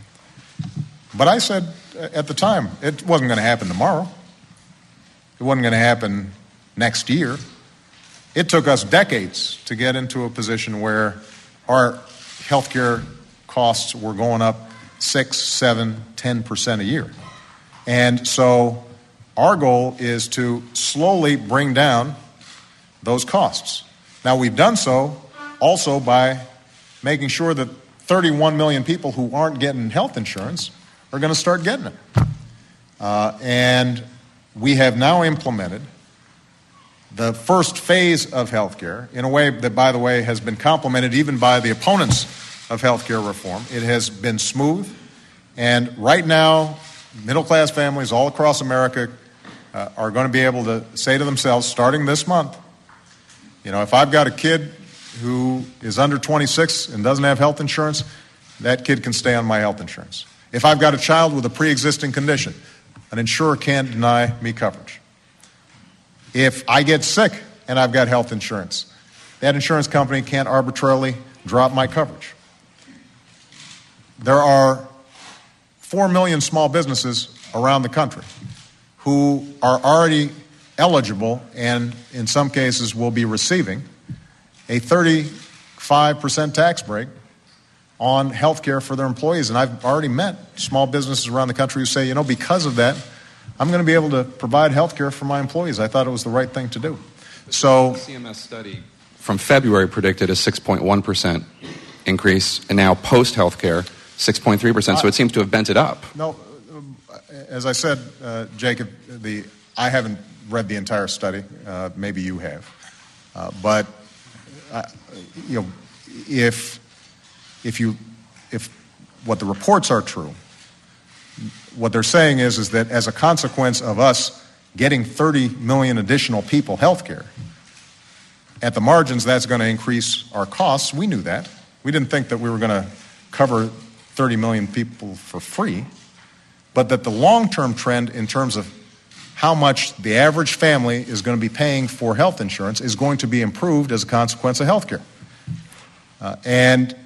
But I said at the time, it wasn't going to happen tomorrow. It wasn't going to happen next year. It took us decades to get into a position where our health care costs were going up six, seven, ten percent a year. And so our goal is to slowly bring down those costs. Now, we've done so also by making sure that thirty-one million people who aren't getting health insurance are going to start getting it. Uh, and we have now implemented the first phase of health care in a way that, by the way, has been complimented even by the opponents of health care reform. It has been smooth. And right now, middle-class families all across America uh, are going to be able to say to themselves, starting this month, you know, if I've got a kid who is under twenty-six and doesn't have health insurance, that kid can stay on my health insurance. If I've got a child with a pre-existing condition, an insurer can't deny me coverage. If I get sick and I've got health insurance, that insurance company can't arbitrarily drop my coverage. There are four million small businesses around the country who are already eligible and in some cases will be receiving a thirty-five percent tax break on health care for their employees. And I've already met small businesses around the country who say, you know, because of that, I'm going to be able to provide health care for my employees. I thought it was the right thing to do. So the C M S study from February predicted a six point one percent increase, and now post-health care, six point three percent. So it seems to have bent it up. No, as I said, uh, Jacob, the I haven't read the entire study. Uh, maybe you have. Uh, but, uh, you know, if, if you, if what the reports are true, what they're saying is, is that as a consequence of us getting thirty million additional people health care, at the margins, that's going to increase our costs. We knew that. We didn't think that we were going to cover thirty million people for free, but that the long-term trend in terms of how much the average family is going to be paying for health insurance is going to be improved as a consequence of health care. Uh, and,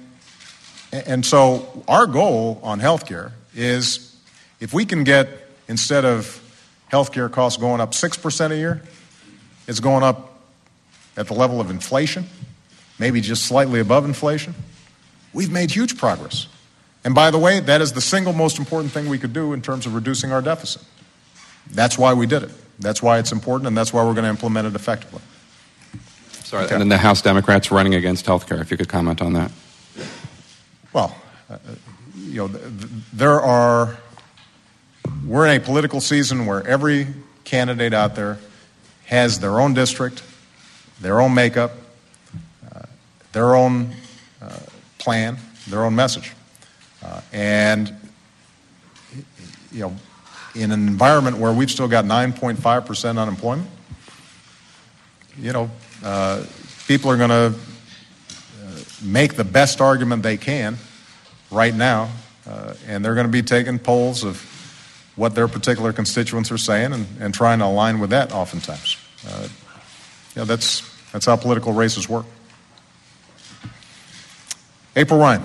and so our goal on health care is if we can get, instead of health care costs going up six percent a year, it's going up at the level of inflation, maybe just slightly above inflation, we've made huge progress. And by the way, that is the single most important thing we could do in terms of reducing our deficit. That's why we did it. That's why it's important, and that's why we're going to implement it effectively. Sorry, okay. And then the House Democrats running against health care, if you could comment on that. Well, uh, you know, th- th- there are, we're in a political season where every candidate out there has their own district, their own makeup, uh, their own uh, plan, their own message. Uh, and, you know, in an environment where we've still got nine point five percent unemployment, you know, uh, people are going to uh, make the best argument they can right now, uh, and they're going to be taking polls of what their particular constituents are saying and, and trying to align with that oftentimes. Uh, you know, that's, that's how political races work. April Ryan.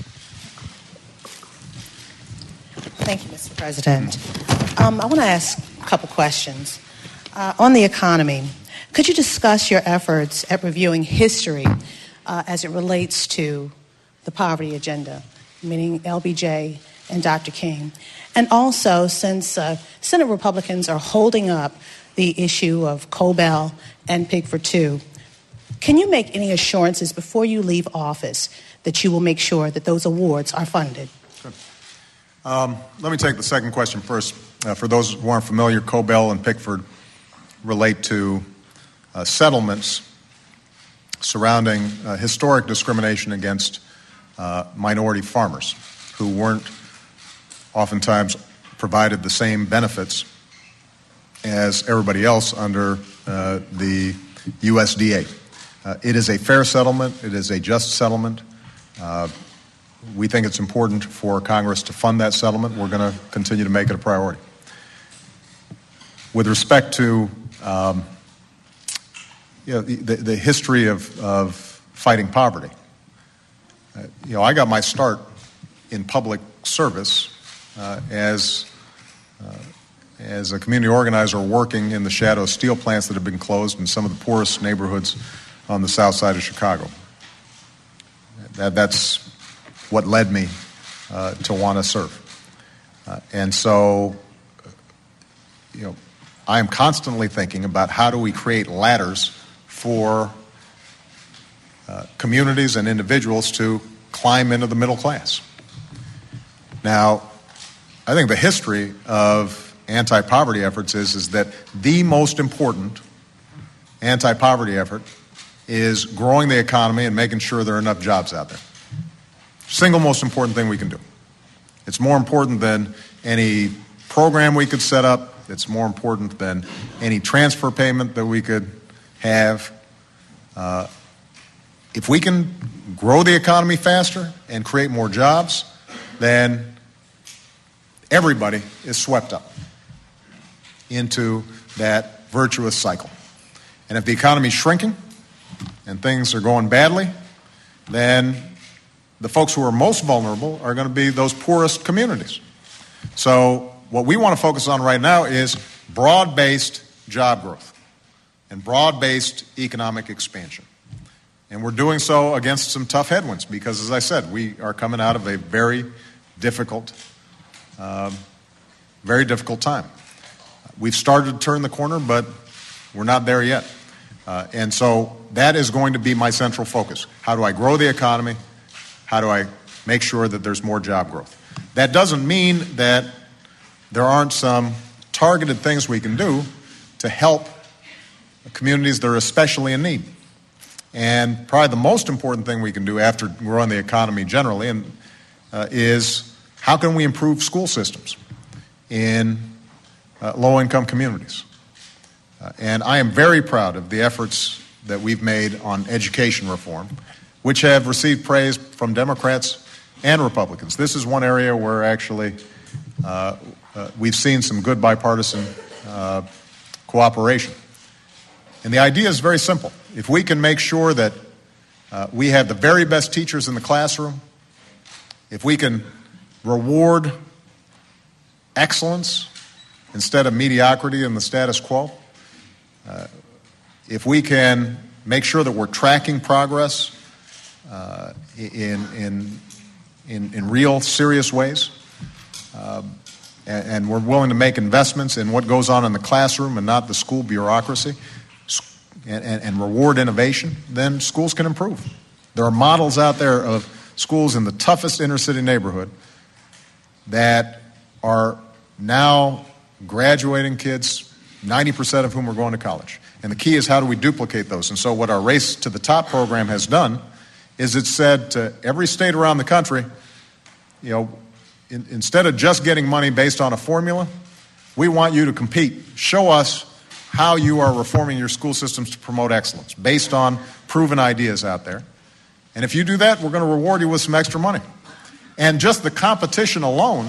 Thank you, Mister President. Um, I want to ask a couple questions. Uh, on the economy, could you discuss your efforts at reviewing history uh, as it relates to the poverty agenda, meaning L B J and Doctor King? And also, since uh, Senate Republicans are holding up the issue of Cobell and Pigford two, can you make any assurances before you leave office that you will make sure that those awards are funded? Um, let me take the second question first. Uh, for those who aren't familiar, Cobell and Pickford relate to uh, settlements surrounding uh, historic discrimination against uh, minority farmers who weren't oftentimes provided the same benefits as everybody else under uh, the U S D A. Uh, it is a fair settlement. It is a just settlement. Uh, We think it's important for Congress to fund that settlement. We're going to continue to make it a priority. With respect to um, you know, the, the history of, of fighting poverty. Uh, you know, I got my start in public service uh, as uh, as a community organizer working in the shadow of steel plants that have been closed in some of the poorest neighborhoods on the south side of Chicago. That, that's what led me uh, to want to serve. Uh, and so, you know, I am constantly thinking about how do we create ladders for uh, communities and individuals to climb into the middle class. Now, I think the history of anti-poverty efforts is, is that the most important anti-poverty effort is growing the economy and making sure there are enough jobs out there. Single most important thing we can do. It's more important than any program we could set up. It's more important than any transfer payment that we could have. Uh, if we can grow the economy faster and create more jobs, then everybody is swept up into that virtuous cycle. And if the economy is shrinking and things are going badly, then the folks who are most vulnerable are going to be those poorest communities. So what we want to focus on right now is broad-based job growth and broad-based economic expansion. And we're doing so against some tough headwinds because, as I said, we are coming out of a very difficult, um, very difficult time. We've started to turn the corner, but we're not there yet. Uh, and so that is going to be my central focus. How do I grow the economy? How do I make sure that there's more job growth? That doesn't mean that there aren't some targeted things we can do to help communities that are especially in need. And probably the most important thing we can do after growing the economy generally and, uh, is how can we improve school systems in uh, low-income communities? Uh, and I am very proud of the efforts that we've made on education reform, which have received praise from Democrats and Republicans. This is one area where actually uh, uh, we've seen some good bipartisan uh, cooperation. And the idea is very simple. If we can make sure that uh, we have the very best teachers in the classroom, if we can reward excellence instead of mediocrity in the status quo, uh, if we can make sure that we're tracking progress uh, in, in, in, in real serious ways, uh, and, and we're willing to make investments in what goes on in the classroom and not the school bureaucracy, and, and, and reward innovation, then schools can improve. There are models out there of schools in the toughest inner city neighborhood that are now graduating kids, ninety percent of whom are going to college. And the key is how do we duplicate those? And so what our Race to the Top program has done is it said to every state around the country, you know, in, instead of just getting money based on a formula, we want you to compete. Show us how you are reforming your school systems to promote excellence based on proven ideas out there. And if you do that, we're going to reward you with some extra money. And just the competition alone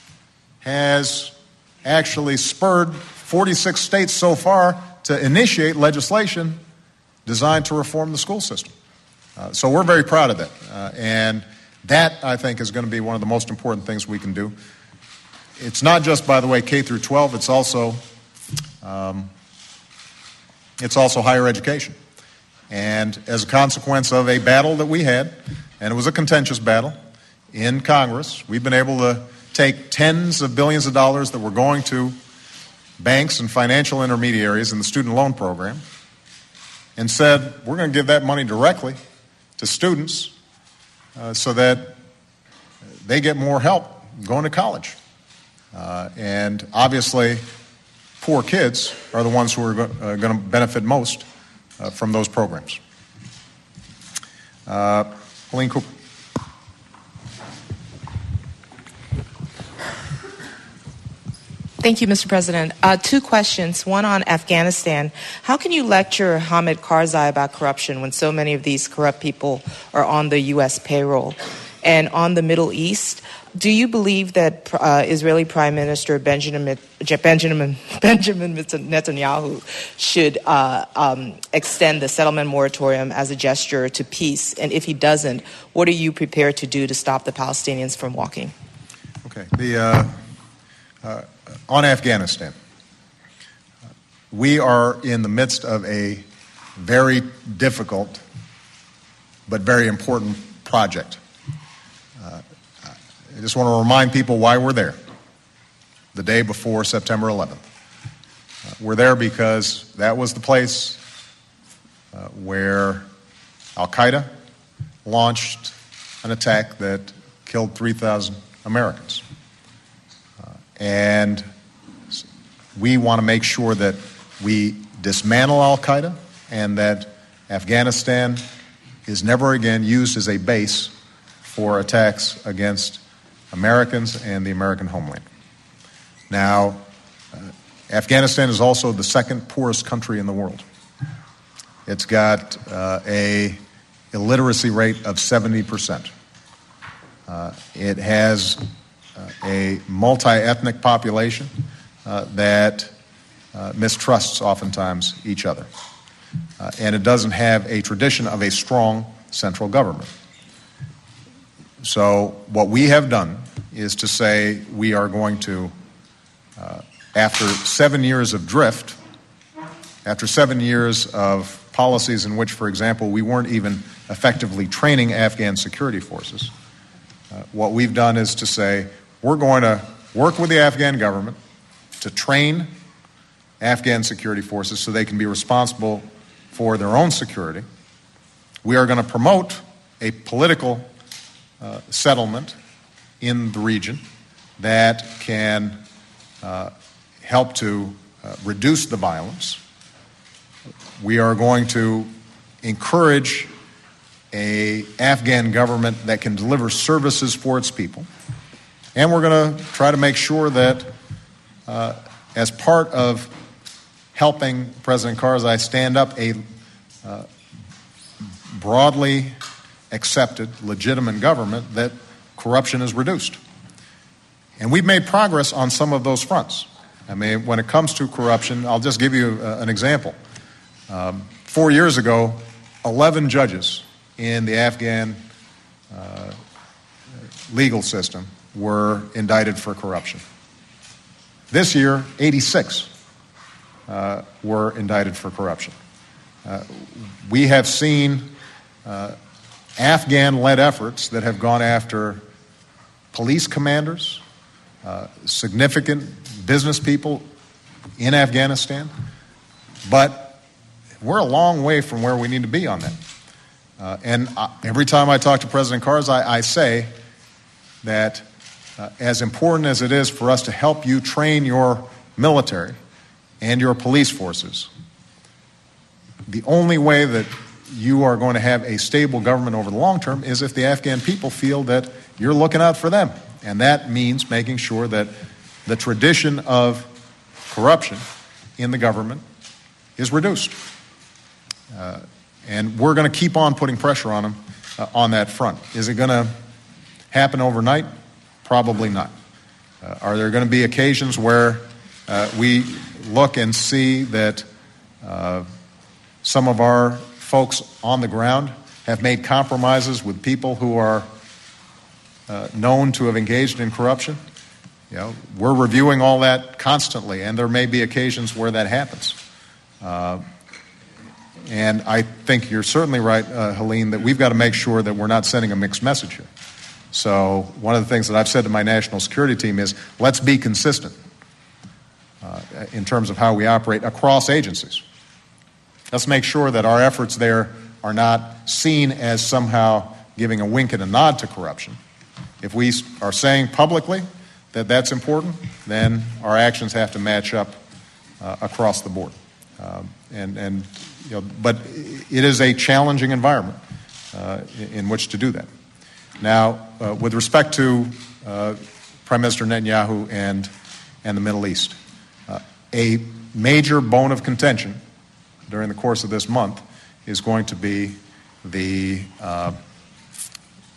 has actually spurred forty-six states so far to initiate legislation designed to reform the school system. Uh, so we're very proud of that. Uh, and that, I think, is going to be one of the most important things we can do. It's not just, by the way, K through twelve, it's also, um, it's also higher education. And as a consequence of a battle that we had, and it was a contentious battle in Congress, we've been able to take tens of billions of dollars that were going to banks and financial intermediaries in the student loan program and said, we're going to give that money directly to students uh, so that they get more help going to college. Uh, and obviously, poor kids are the ones who are go- uh, going to benefit most uh, from those programs. Uh, Helene Cooper. Thank you, Mister President. Uh, two questions, one on Afghanistan. How can you lecture Hamid Karzai about corruption when so many of these corrupt people are on the U S payroll? And on the Middle East, do you believe that uh, Israeli Prime Minister Benjamin Benjamin Benjamin Netanyahu should uh, um, extend the settlement moratorium as a gesture to peace? And if he doesn't, what are you prepared to do to stop the Palestinians from walking? Okay. The uh, uh, on Afghanistan, we are in the midst of a very difficult but very important project. Uh, I just want to remind people why we're there the day before September eleventh. Uh, we're there because that was the place uh, where Al-Qaeda launched an attack that killed three thousand Americans. Uh, and we want to make sure that we dismantle Al-Qaeda and that Afghanistan is never again used as a base for attacks against Americans and the American homeland. Now, uh, Afghanistan is also the second poorest country in the world. It's got uh, a illiteracy rate of seventy percent. Uh, it has uh, a multi-ethnic population uh, that uh, mistrusts oftentimes each other. Uh, and it doesn't have a tradition of a strong central government. So what we have done is to say we are going to, uh, after seven years of drift, after seven years of policies in which, for example, we weren't even effectively training Afghan security forces, uh, what we've done is to say we're going to work with the Afghan government to train Afghan security forces so they can be responsible for their own security. We are going to promote a political uh, settlement in the region that can uh, help to uh, reduce the violence. We are going to encourage an Afghan government that can deliver services for its people. And we're going to try to make sure that uh, as part of helping President Karzai stand up a uh, broadly accepted, legitimate government, that corruption is reduced. And we've made progress on some of those fronts. I mean, when it comes to corruption, I'll just give you uh, an example. Um, four years ago, eleven judges in the Afghan uh, legal system were indicted for corruption. This year, eighty-six uh, were indicted for corruption. Uh, we have seen uh, Afghan-led efforts that have gone after police commanders, uh, significant business people in Afghanistan, but we're a long way from where we need to be on that. Uh, and uh, every time I talk to President Karzai, I say that uh, as important as it is for us to help you train your military and your police forces, the only way that you are going to have a stable government over the long term is if the Afghan people feel that you're looking out for them. And that means making sure that the tradition of corruption in the government is reduced. Uh, and we're going to keep on putting pressure on them uh, on that front. Is it going to happen overnight? Probably not. Uh, are there going to be occasions where uh, we look and see that uh, some of our folks on the ground have made compromises with people who are uh, known to have engaged in corruption? You know, we're reviewing all that constantly, and there may be occasions where that happens. Uh, and I think you're certainly right, uh, Helene, that we've got to make sure that we're not sending a mixed message here. So one of the things that I've said to my national security team is, let's be consistent uh, in terms of how we operate across agencies. Let's make sure that our efforts there are not seen as somehow giving a wink and a nod to corruption. If we are saying publicly that that's important, then our actions have to match up uh, across the board. Um, and, and you know, but it is a challenging environment uh, in which to do that. Now, uh, with respect to uh, Prime Minister Netanyahu and and the Middle East, uh, a major bone of contention during the course of this month is going to be the uh, the potential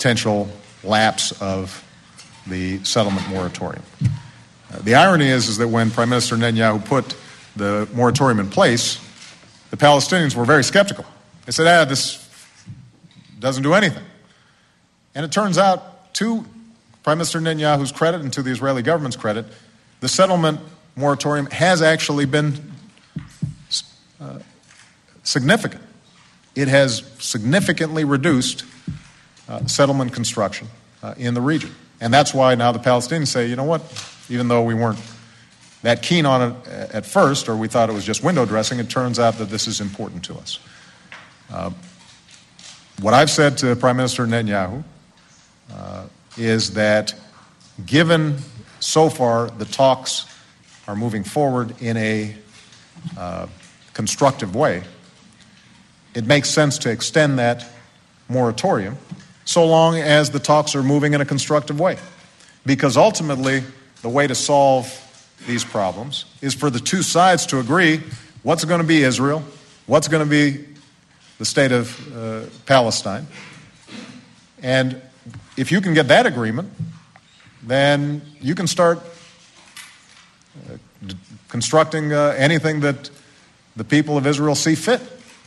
potential lapse of the settlement moratorium. Uh, the irony is, is that when Prime Minister Netanyahu put the moratorium in place, the Palestinians were very skeptical. They said, ah, this doesn't do anything. And it turns out, to Prime Minister Netanyahu's credit and to the Israeli government's credit, the settlement moratorium has actually been uh, significant. It has significantly reduced uh, settlement construction uh, in the region. And that's why now the Palestinians say, you know what, even though we weren't that keen on it at first, or we thought it was just window dressing, it turns out that this is important to us. Uh, what I've said to Prime Minister Netanyahu uh, is that given so far the talks are moving forward in a uh, constructive way, it makes sense to extend that moratorium so long as the talks are moving in a constructive way. Because ultimately, the way to solve these problems is for the two sides to agree what's going to be Israel, what's going to be the state of uh, Palestine. And if you can get that agreement, then you can start uh, d- constructing uh, anything that the people of Israel see fit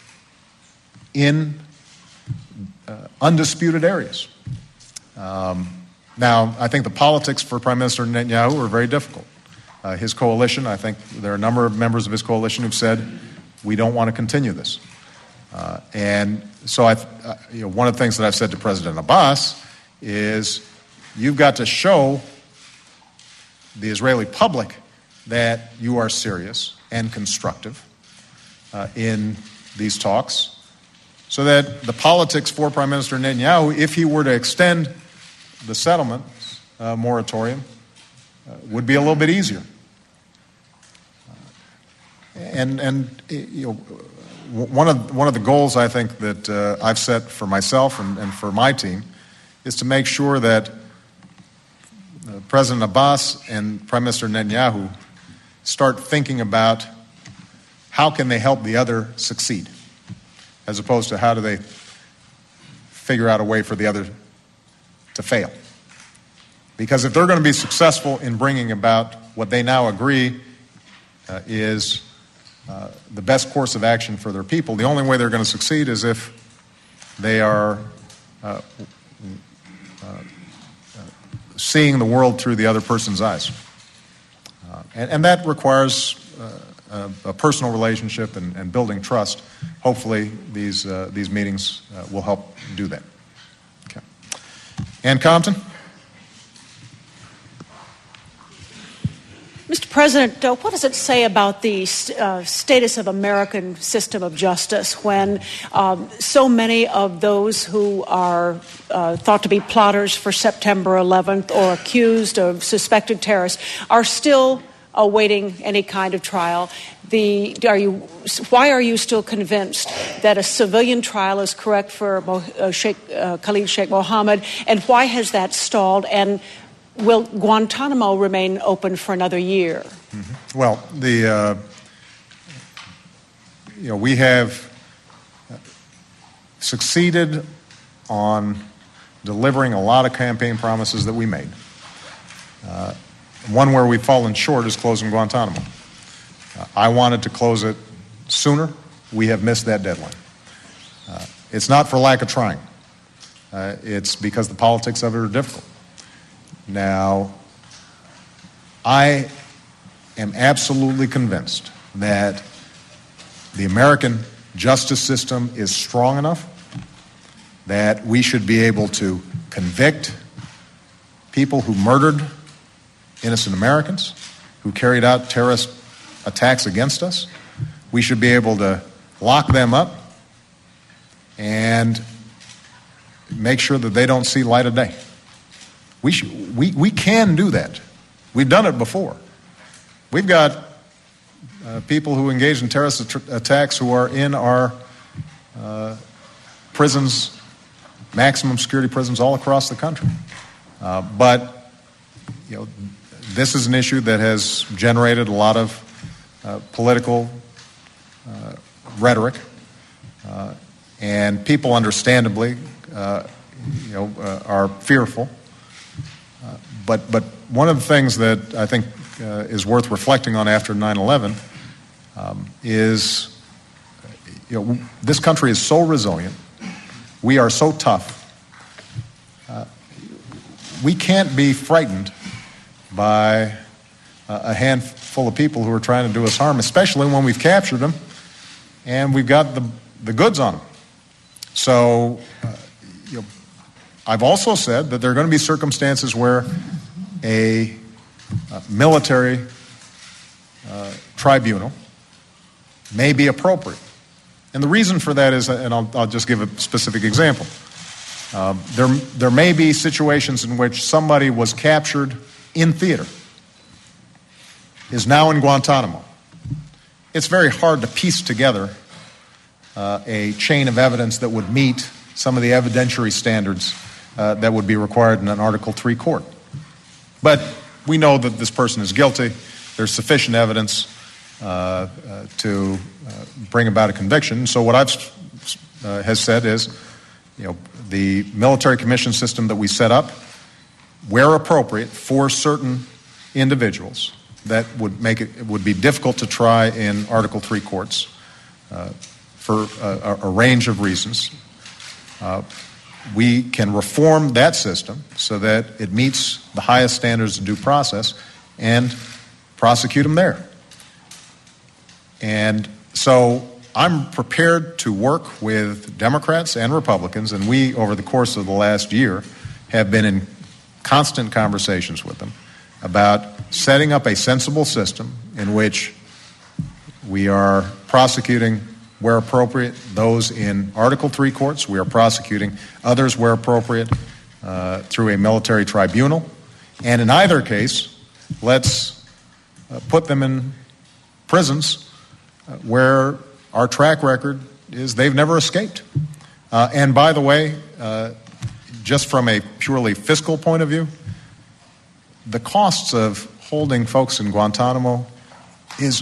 in uh, undisputed areas. Um, now, I think the politics for Prime Minister Netanyahu are very difficult. Uh, his coalition, I think there are a number of members of his coalition who've said, we don't want to continue this. Uh, and so I, uh, you know, one of the things that I've said to President Abbas is you've got to show the Israeli public that you are serious and constructive uh, in these talks, so that the politics for Prime Minister Netanyahu, if he were to extend the settlement uh, moratorium, uh, would be a little bit easier. Uh, and and you know, one of one of the goals I think that uh, I've set for myself and, and for my team is to make sure that uh, President Abbas and Prime Minister Netanyahu start thinking about how can they help the other succeed, as opposed to how do they figure out a way for the other to fail. Because if they're going to be successful in bringing about what they now agree uh, is uh, the best course of action for their people, the only way they're going to succeed is if they are uh, uh, seeing the world through the other person's eyes. Uh, and, and that requires uh, a, a personal relationship and, and building trust. Hopefully these uh, these meetings uh, will help do that. Okay. Ann Compton. Mister President, uh, what does it say about the uh, status of American system of justice when um, so many of those who are uh, thought to be plotters for September eleventh or accused of suspected terrorists are still awaiting any kind of trial? The, are you, why are you still convinced that a civilian trial is correct for uh, Sheikh, uh, Khalid Sheikh Mohammed, and why has that stalled? And will Guantanamo remain open for another year? Mm-hmm. Well, the uh, you know we have succeeded on delivering a lot of campaign promises that we made. Uh, one where we've fallen short is closing Guantanamo. Uh, I wanted to close it sooner. We have missed that deadline. Uh, it's not for lack of trying. Uh, it's because the politics of it are difficult. Now, I am absolutely convinced that the American justice system is strong enough that we should be able to convict people who murdered innocent Americans, who carried out terrorist attacks against us. We should be able to lock them up and make sure that they don't see light of day. We, should, we, we can do that. We've done it before. We've got uh, people who engage in terrorist att- attacks who are in our uh, prisons, maximum security prisons all across the country. Uh, but, you know, this is an issue that has generated a lot of uh, political uh, rhetoric, uh, and people understandably uh, you know, uh, are fearful. Uh, but but one of the things that I think uh, is worth reflecting on after nine eleven um, is, you know, this country is so resilient. We are so tough. Uh, we can't be frightened by uh, a handful of people who are trying to do us harm, especially when we've captured them and we've got the, the goods on them. So, uh, you know, I've also said that there are going to be circumstances where a uh, military uh, tribunal may be appropriate. And the reason for that is, and I'll, I'll just give a specific example. Uh, there, there may be situations in which somebody was captured in theater, is now in Guantanamo. It's very hard to piece together uh, a chain of evidence that would meet some of the evidentiary standards uh, that would be required in an Article three court. But we know that this person is guilty. There's sufficient evidence uh, uh, to uh, bring about a conviction. So what I've uh, has said is, you know, the military commission system that we set up, where appropriate for certain individuals that would make it, it would be difficult to try in Article three courts uh, for a, a range of reasons. Uh, we can reform that system so that it meets the highest standards of due process and prosecute them there. And so I'm prepared to work with Democrats and Republicans, and we, over the course of the last year, have been in constant conversations with them about setting up a sensible system in which we are prosecuting where appropriate those in Article three courts. We are prosecuting others where appropriate uh, through a military tribunal. And in either case, let's uh, put them in prisons uh, where our track record is they've never escaped. Uh, and by the way, uh, just from a purely fiscal point of view, the costs of holding folks in Guantanamo is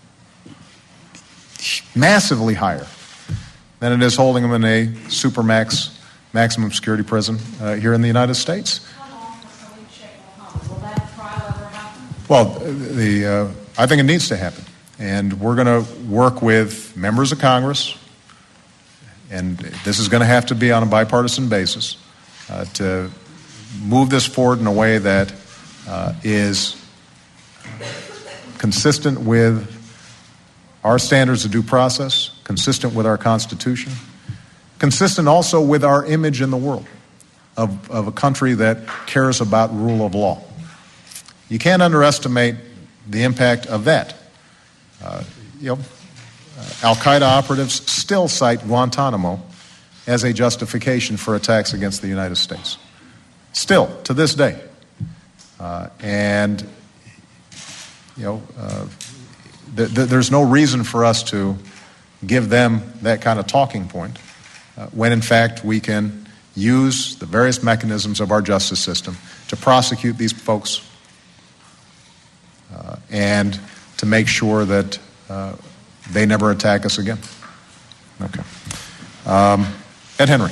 massively higher than it is holding them in a supermax, maximum security prison uh, here in the United States. Will that trial ever happen? Well, the uh, I think it needs to happen. And we're going to work with members of Congress, and this is going to have to be on a bipartisan basis, uh, to move this forward in a way that uh, is consistent with our standards of due process, consistent with our Constitution, consistent also with our image in the world of, of a country that cares about rule of law. You can't underestimate the impact of that. Uh, you know, uh, Al-Qaeda operatives still cite Guantanamo as a justification for attacks against the United States. Still, to this day. Uh, and, you know, uh, th- th- there's no reason for us to give them that kind of talking point uh, when, in fact, we can use the various mechanisms of our justice system to prosecute these folks uh, and to make sure that uh, they never attack us again. Okay. Um, Ed Henry.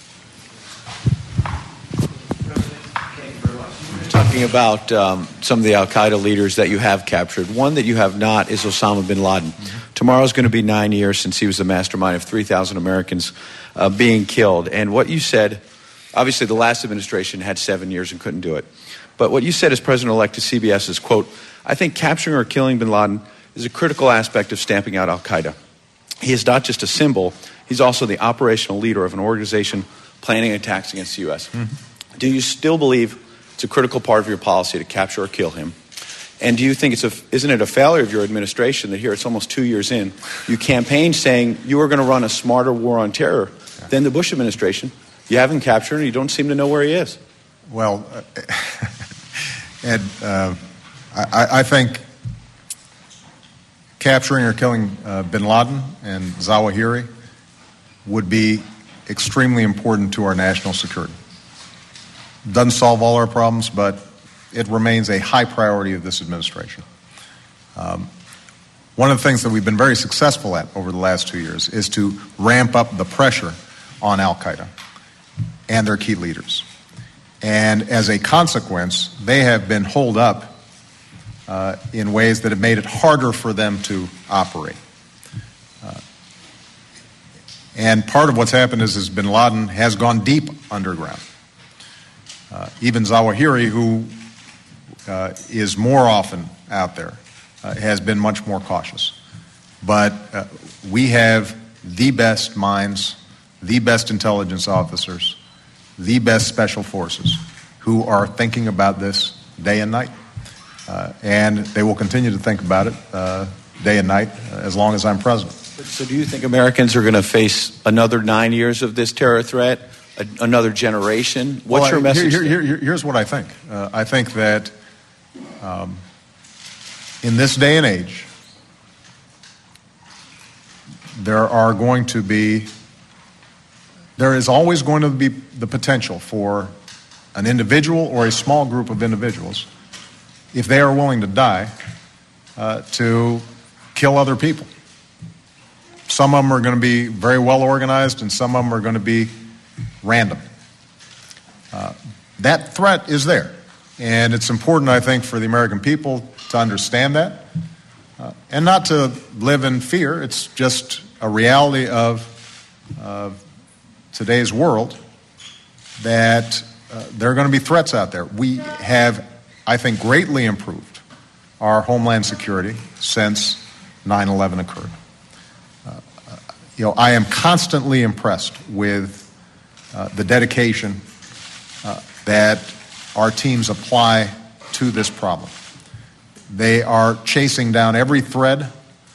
Talking about um, some of the Al-Qaeda leaders that you have captured. One that you have not is Osama bin Laden. Mm-hmm. Tomorrow's going to be nine years since he was the mastermind of three thousand Americans uh, being killed. And what you said, obviously the last administration had seven years and couldn't do it. But what you said as president-elect to C B S is, quote, I think capturing or killing bin Laden is a critical aspect of stamping out Al-Qaeda. He is not just a symbol, he's also the operational leader of an organization planning attacks against the U S Mm-hmm. Do you still believe it's a critical part of your policy to capture or kill him? And do you think it's a, isn't it a failure of your administration that here it's almost two years in, you campaigned saying you were going to run a smarter war on terror than the Bush administration? You haven't captured him and you don't seem to know where he is. Well, uh, Ed, uh, I, I think capturing or killing uh, bin Laden and Zawahiri would be extremely important to our national security. Doesn't solve all our problems, but it remains a high priority of this administration. Um, one of the things that we've been very successful at over the last two years is to ramp up the pressure on Al-Qaeda. and their key leaders. And as a consequence, they have been holed up uh, in ways that have made it harder for them to operate. Uh, and part of what's happened is, is bin Laden has gone deep underground. Uh, even Zawahiri, who uh, is more often out there, uh, has been much more cautious. But uh, we have the best minds, the best intelligence officers, the best special forces who are thinking about this day and night. Uh, and they will continue to think about it uh, day and night uh, as long as I'm president. So do you think Americans are going to face another nine years of this terror threat, a, another generation? What's well, your message? Here, here, here, here's what I think. Uh, I think that um, in this day and age, there are going to be, there is always going to be the potential for an individual or a small group of individuals, if they are willing to die, uh, to kill other people. Some of them are going to be very well organized, and some of them are going to be random. Uh, that threat is there, and it's important, I think, for the American people to understand that, uh, and not to live in fear. It's just a reality of uh, today's world that uh, there are going to be threats out there. We have, I think, greatly improved our homeland security since nine eleven occurred. Uh, you know, I am constantly impressed with uh, the dedication uh, that our teams apply to this problem. They are chasing down every thread,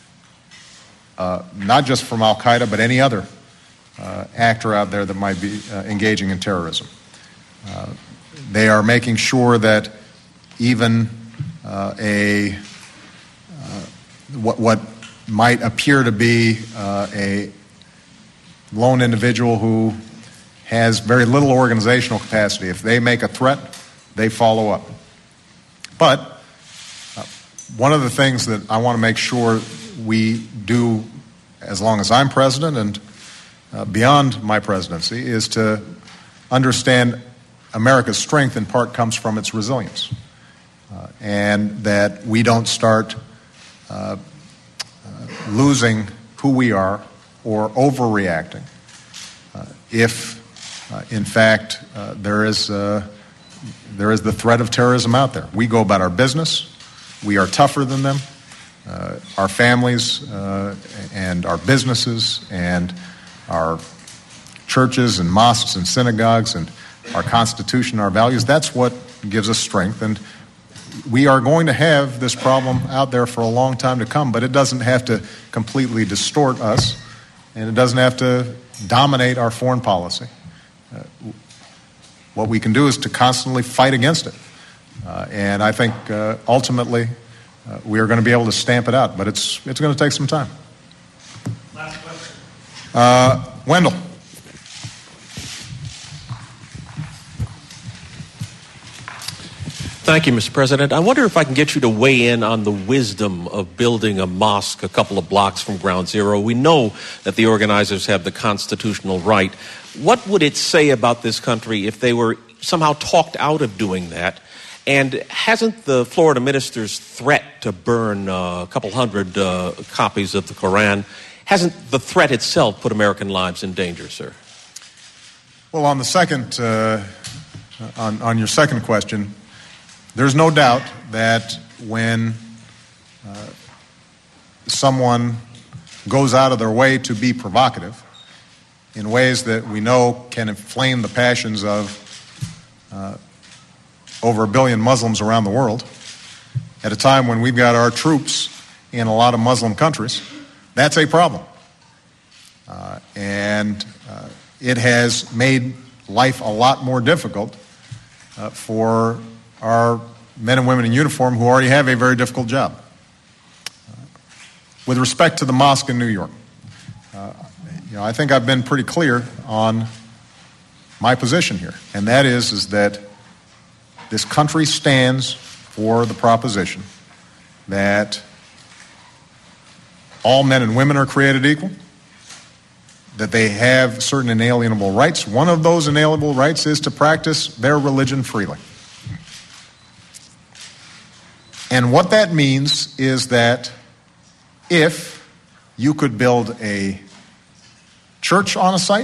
uh, not just from Al-Qaeda, but any other uh, actor out there that might be uh, engaging in terrorism. Uh, they are making sure that even uh, a uh, what, what might appear to be uh, a lone individual who has very little organizational capacity, if they make a threat, they follow up. But uh, one of the things that I want to make sure we do as long as I'm president and uh, beyond my presidency is to understand America's strength in part comes from its resilience. Uh, and that we don't start uh, uh, losing who we are or overreacting uh, if, uh, in fact, uh, there is uh, there is the threat of terrorism out there. We go about our business. We are tougher than them. Uh, our families uh, and our businesses and our churches and mosques and synagogues and our Constitution, our values, that's what gives us strength. And we are going to have this problem out there for a long time to come, but it doesn't have to completely distort us, and it doesn't have to dominate our foreign policy. Uh, what we can do is to constantly fight against it. Uh, and I think uh, ultimately uh, we are going to be able to stamp it out, but it's, it's going to take some time. Last question. Uh, Wendell. Thank you, Mister President. I wonder if I can get you to weigh in on the wisdom of building a mosque a couple of blocks from Ground Zero. We know that the organizers have the constitutional right. What would it say about this country if they were somehow talked out of doing that? And hasn't the Florida minister's threat to burn uh, a couple hundred uh, copies of the Koran, hasn't the threat itself put American lives in danger, sir? Well, on the second, uh, on, on your second question, there's no doubt that when uh, someone goes out of their way to be provocative in ways that we know can inflame the passions of uh, over a billion Muslims around the world, at a time when we've got our troops in a lot of Muslim countries, that's a problem. Uh, and uh, it has made life a lot more difficult uh, for our men and women in uniform who already have a very difficult job. Uh, with respect to the mosque in New York, uh, you know, I think I've been pretty clear on my position here, and that is, is that this country stands for the proposition that all men and women are created equal, that they have certain inalienable rights. One of those inalienable rights is to practice their religion freely. And what that means is that if you could build a church on a site,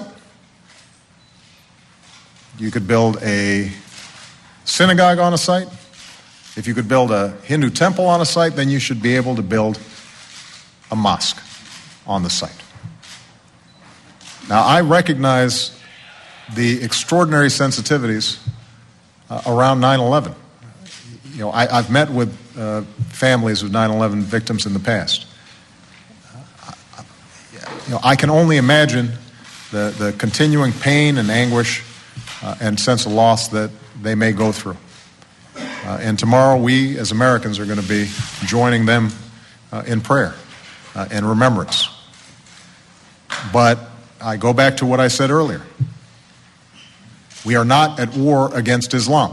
you could build a synagogue on a site, if you could build a Hindu temple on a site, then you should be able to build a mosque on the site. Now, I recognize the extraordinary sensitivities uh, around nine eleven. You know, I, I've met with uh, families of nine eleven victims in the past. Uh, you know, I can only imagine the, the continuing pain and anguish uh, and sense of loss that they may go through. Uh, and tomorrow, we as Americans are going to be joining them uh, in prayer uh, and remembrance. But I go back to what I said earlier. We are not at war against Islam.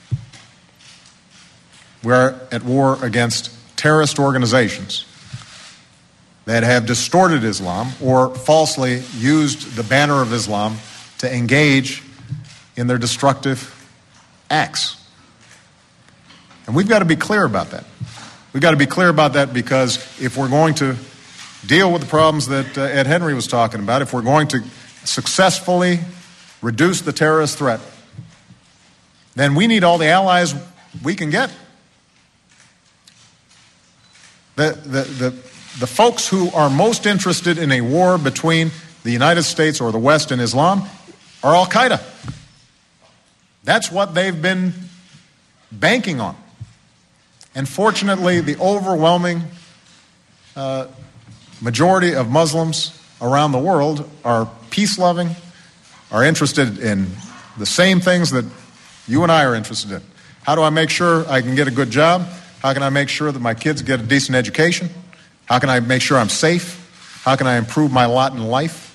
We are at war against terrorist organizations that have distorted Islam or falsely used the banner of Islam to engage in their destructive acts. And we've got to be clear about that. We've got to be clear about that because if we're going to deal with the problems that uh, Ed Henry was talking about, if we're going to successfully reduce the terrorist threat, then we need all the allies we can get. The, the, the, the folks who are most interested in a war between the United States or the West and Islam are Al-Qaeda. That's what they've been banking on. And fortunately, the overwhelming uh, majority of Muslims around the world are peace-loving, are interested in the same things that you and I are interested in. How do I make sure I can get a good job? How can I make sure that my kids get a decent education? How can I make sure I'm safe? How can I improve my lot in life?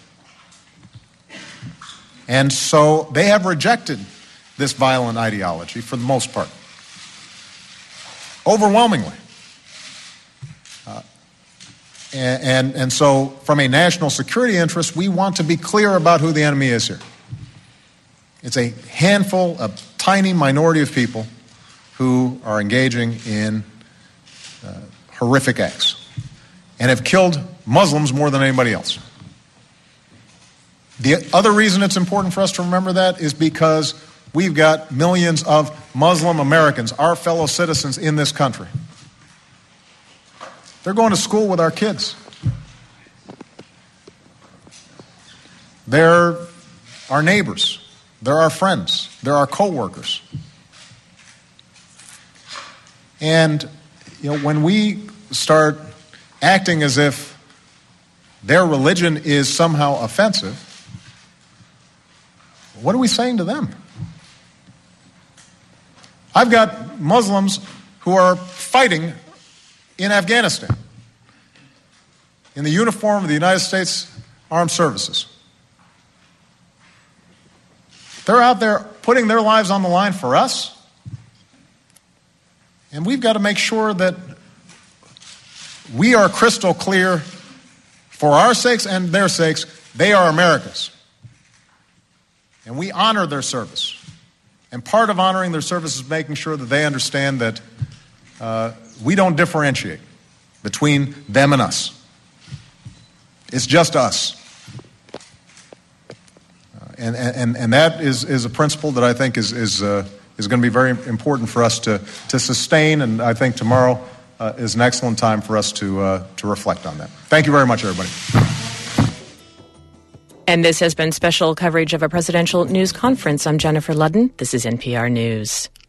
And so they have rejected this violent ideology for the most part. Overwhelmingly. Uh, and, and, and so from a national security interest, we want to be clear about who the enemy is here. It's a handful, a tiny minority of people who are engaging in uh, horrific acts and have killed Muslims more than anybody else. The other reason it's important for us to remember that is because we've got millions of Muslim Americans, our fellow citizens in this country. They're going to school with our kids. They're our neighbors. They're our friends. They're our co-workers. And, you know, when we start acting as if their religion is somehow offensive, what are we saying to them? I've got Muslims who are fighting in Afghanistan in the uniform of the United States Armed Services. They're out there putting their lives on the line for us, and we've got to make sure that we are crystal clear for our sakes and their sakes. They are Americans, and we honor their service. And part of honoring their service is making sure that they understand that uh, we don't differentiate between them and us. It's just us. Uh, and, and, and that is, is a principle that I think is, is, uh, is going to be very important for us to, to sustain, and I think tomorrow uh, is an excellent time for us to, uh, to reflect on that. Thank you very much, everybody. And this has been special coverage of a presidential news conference. I'm Jennifer Ludden. This is N P R News.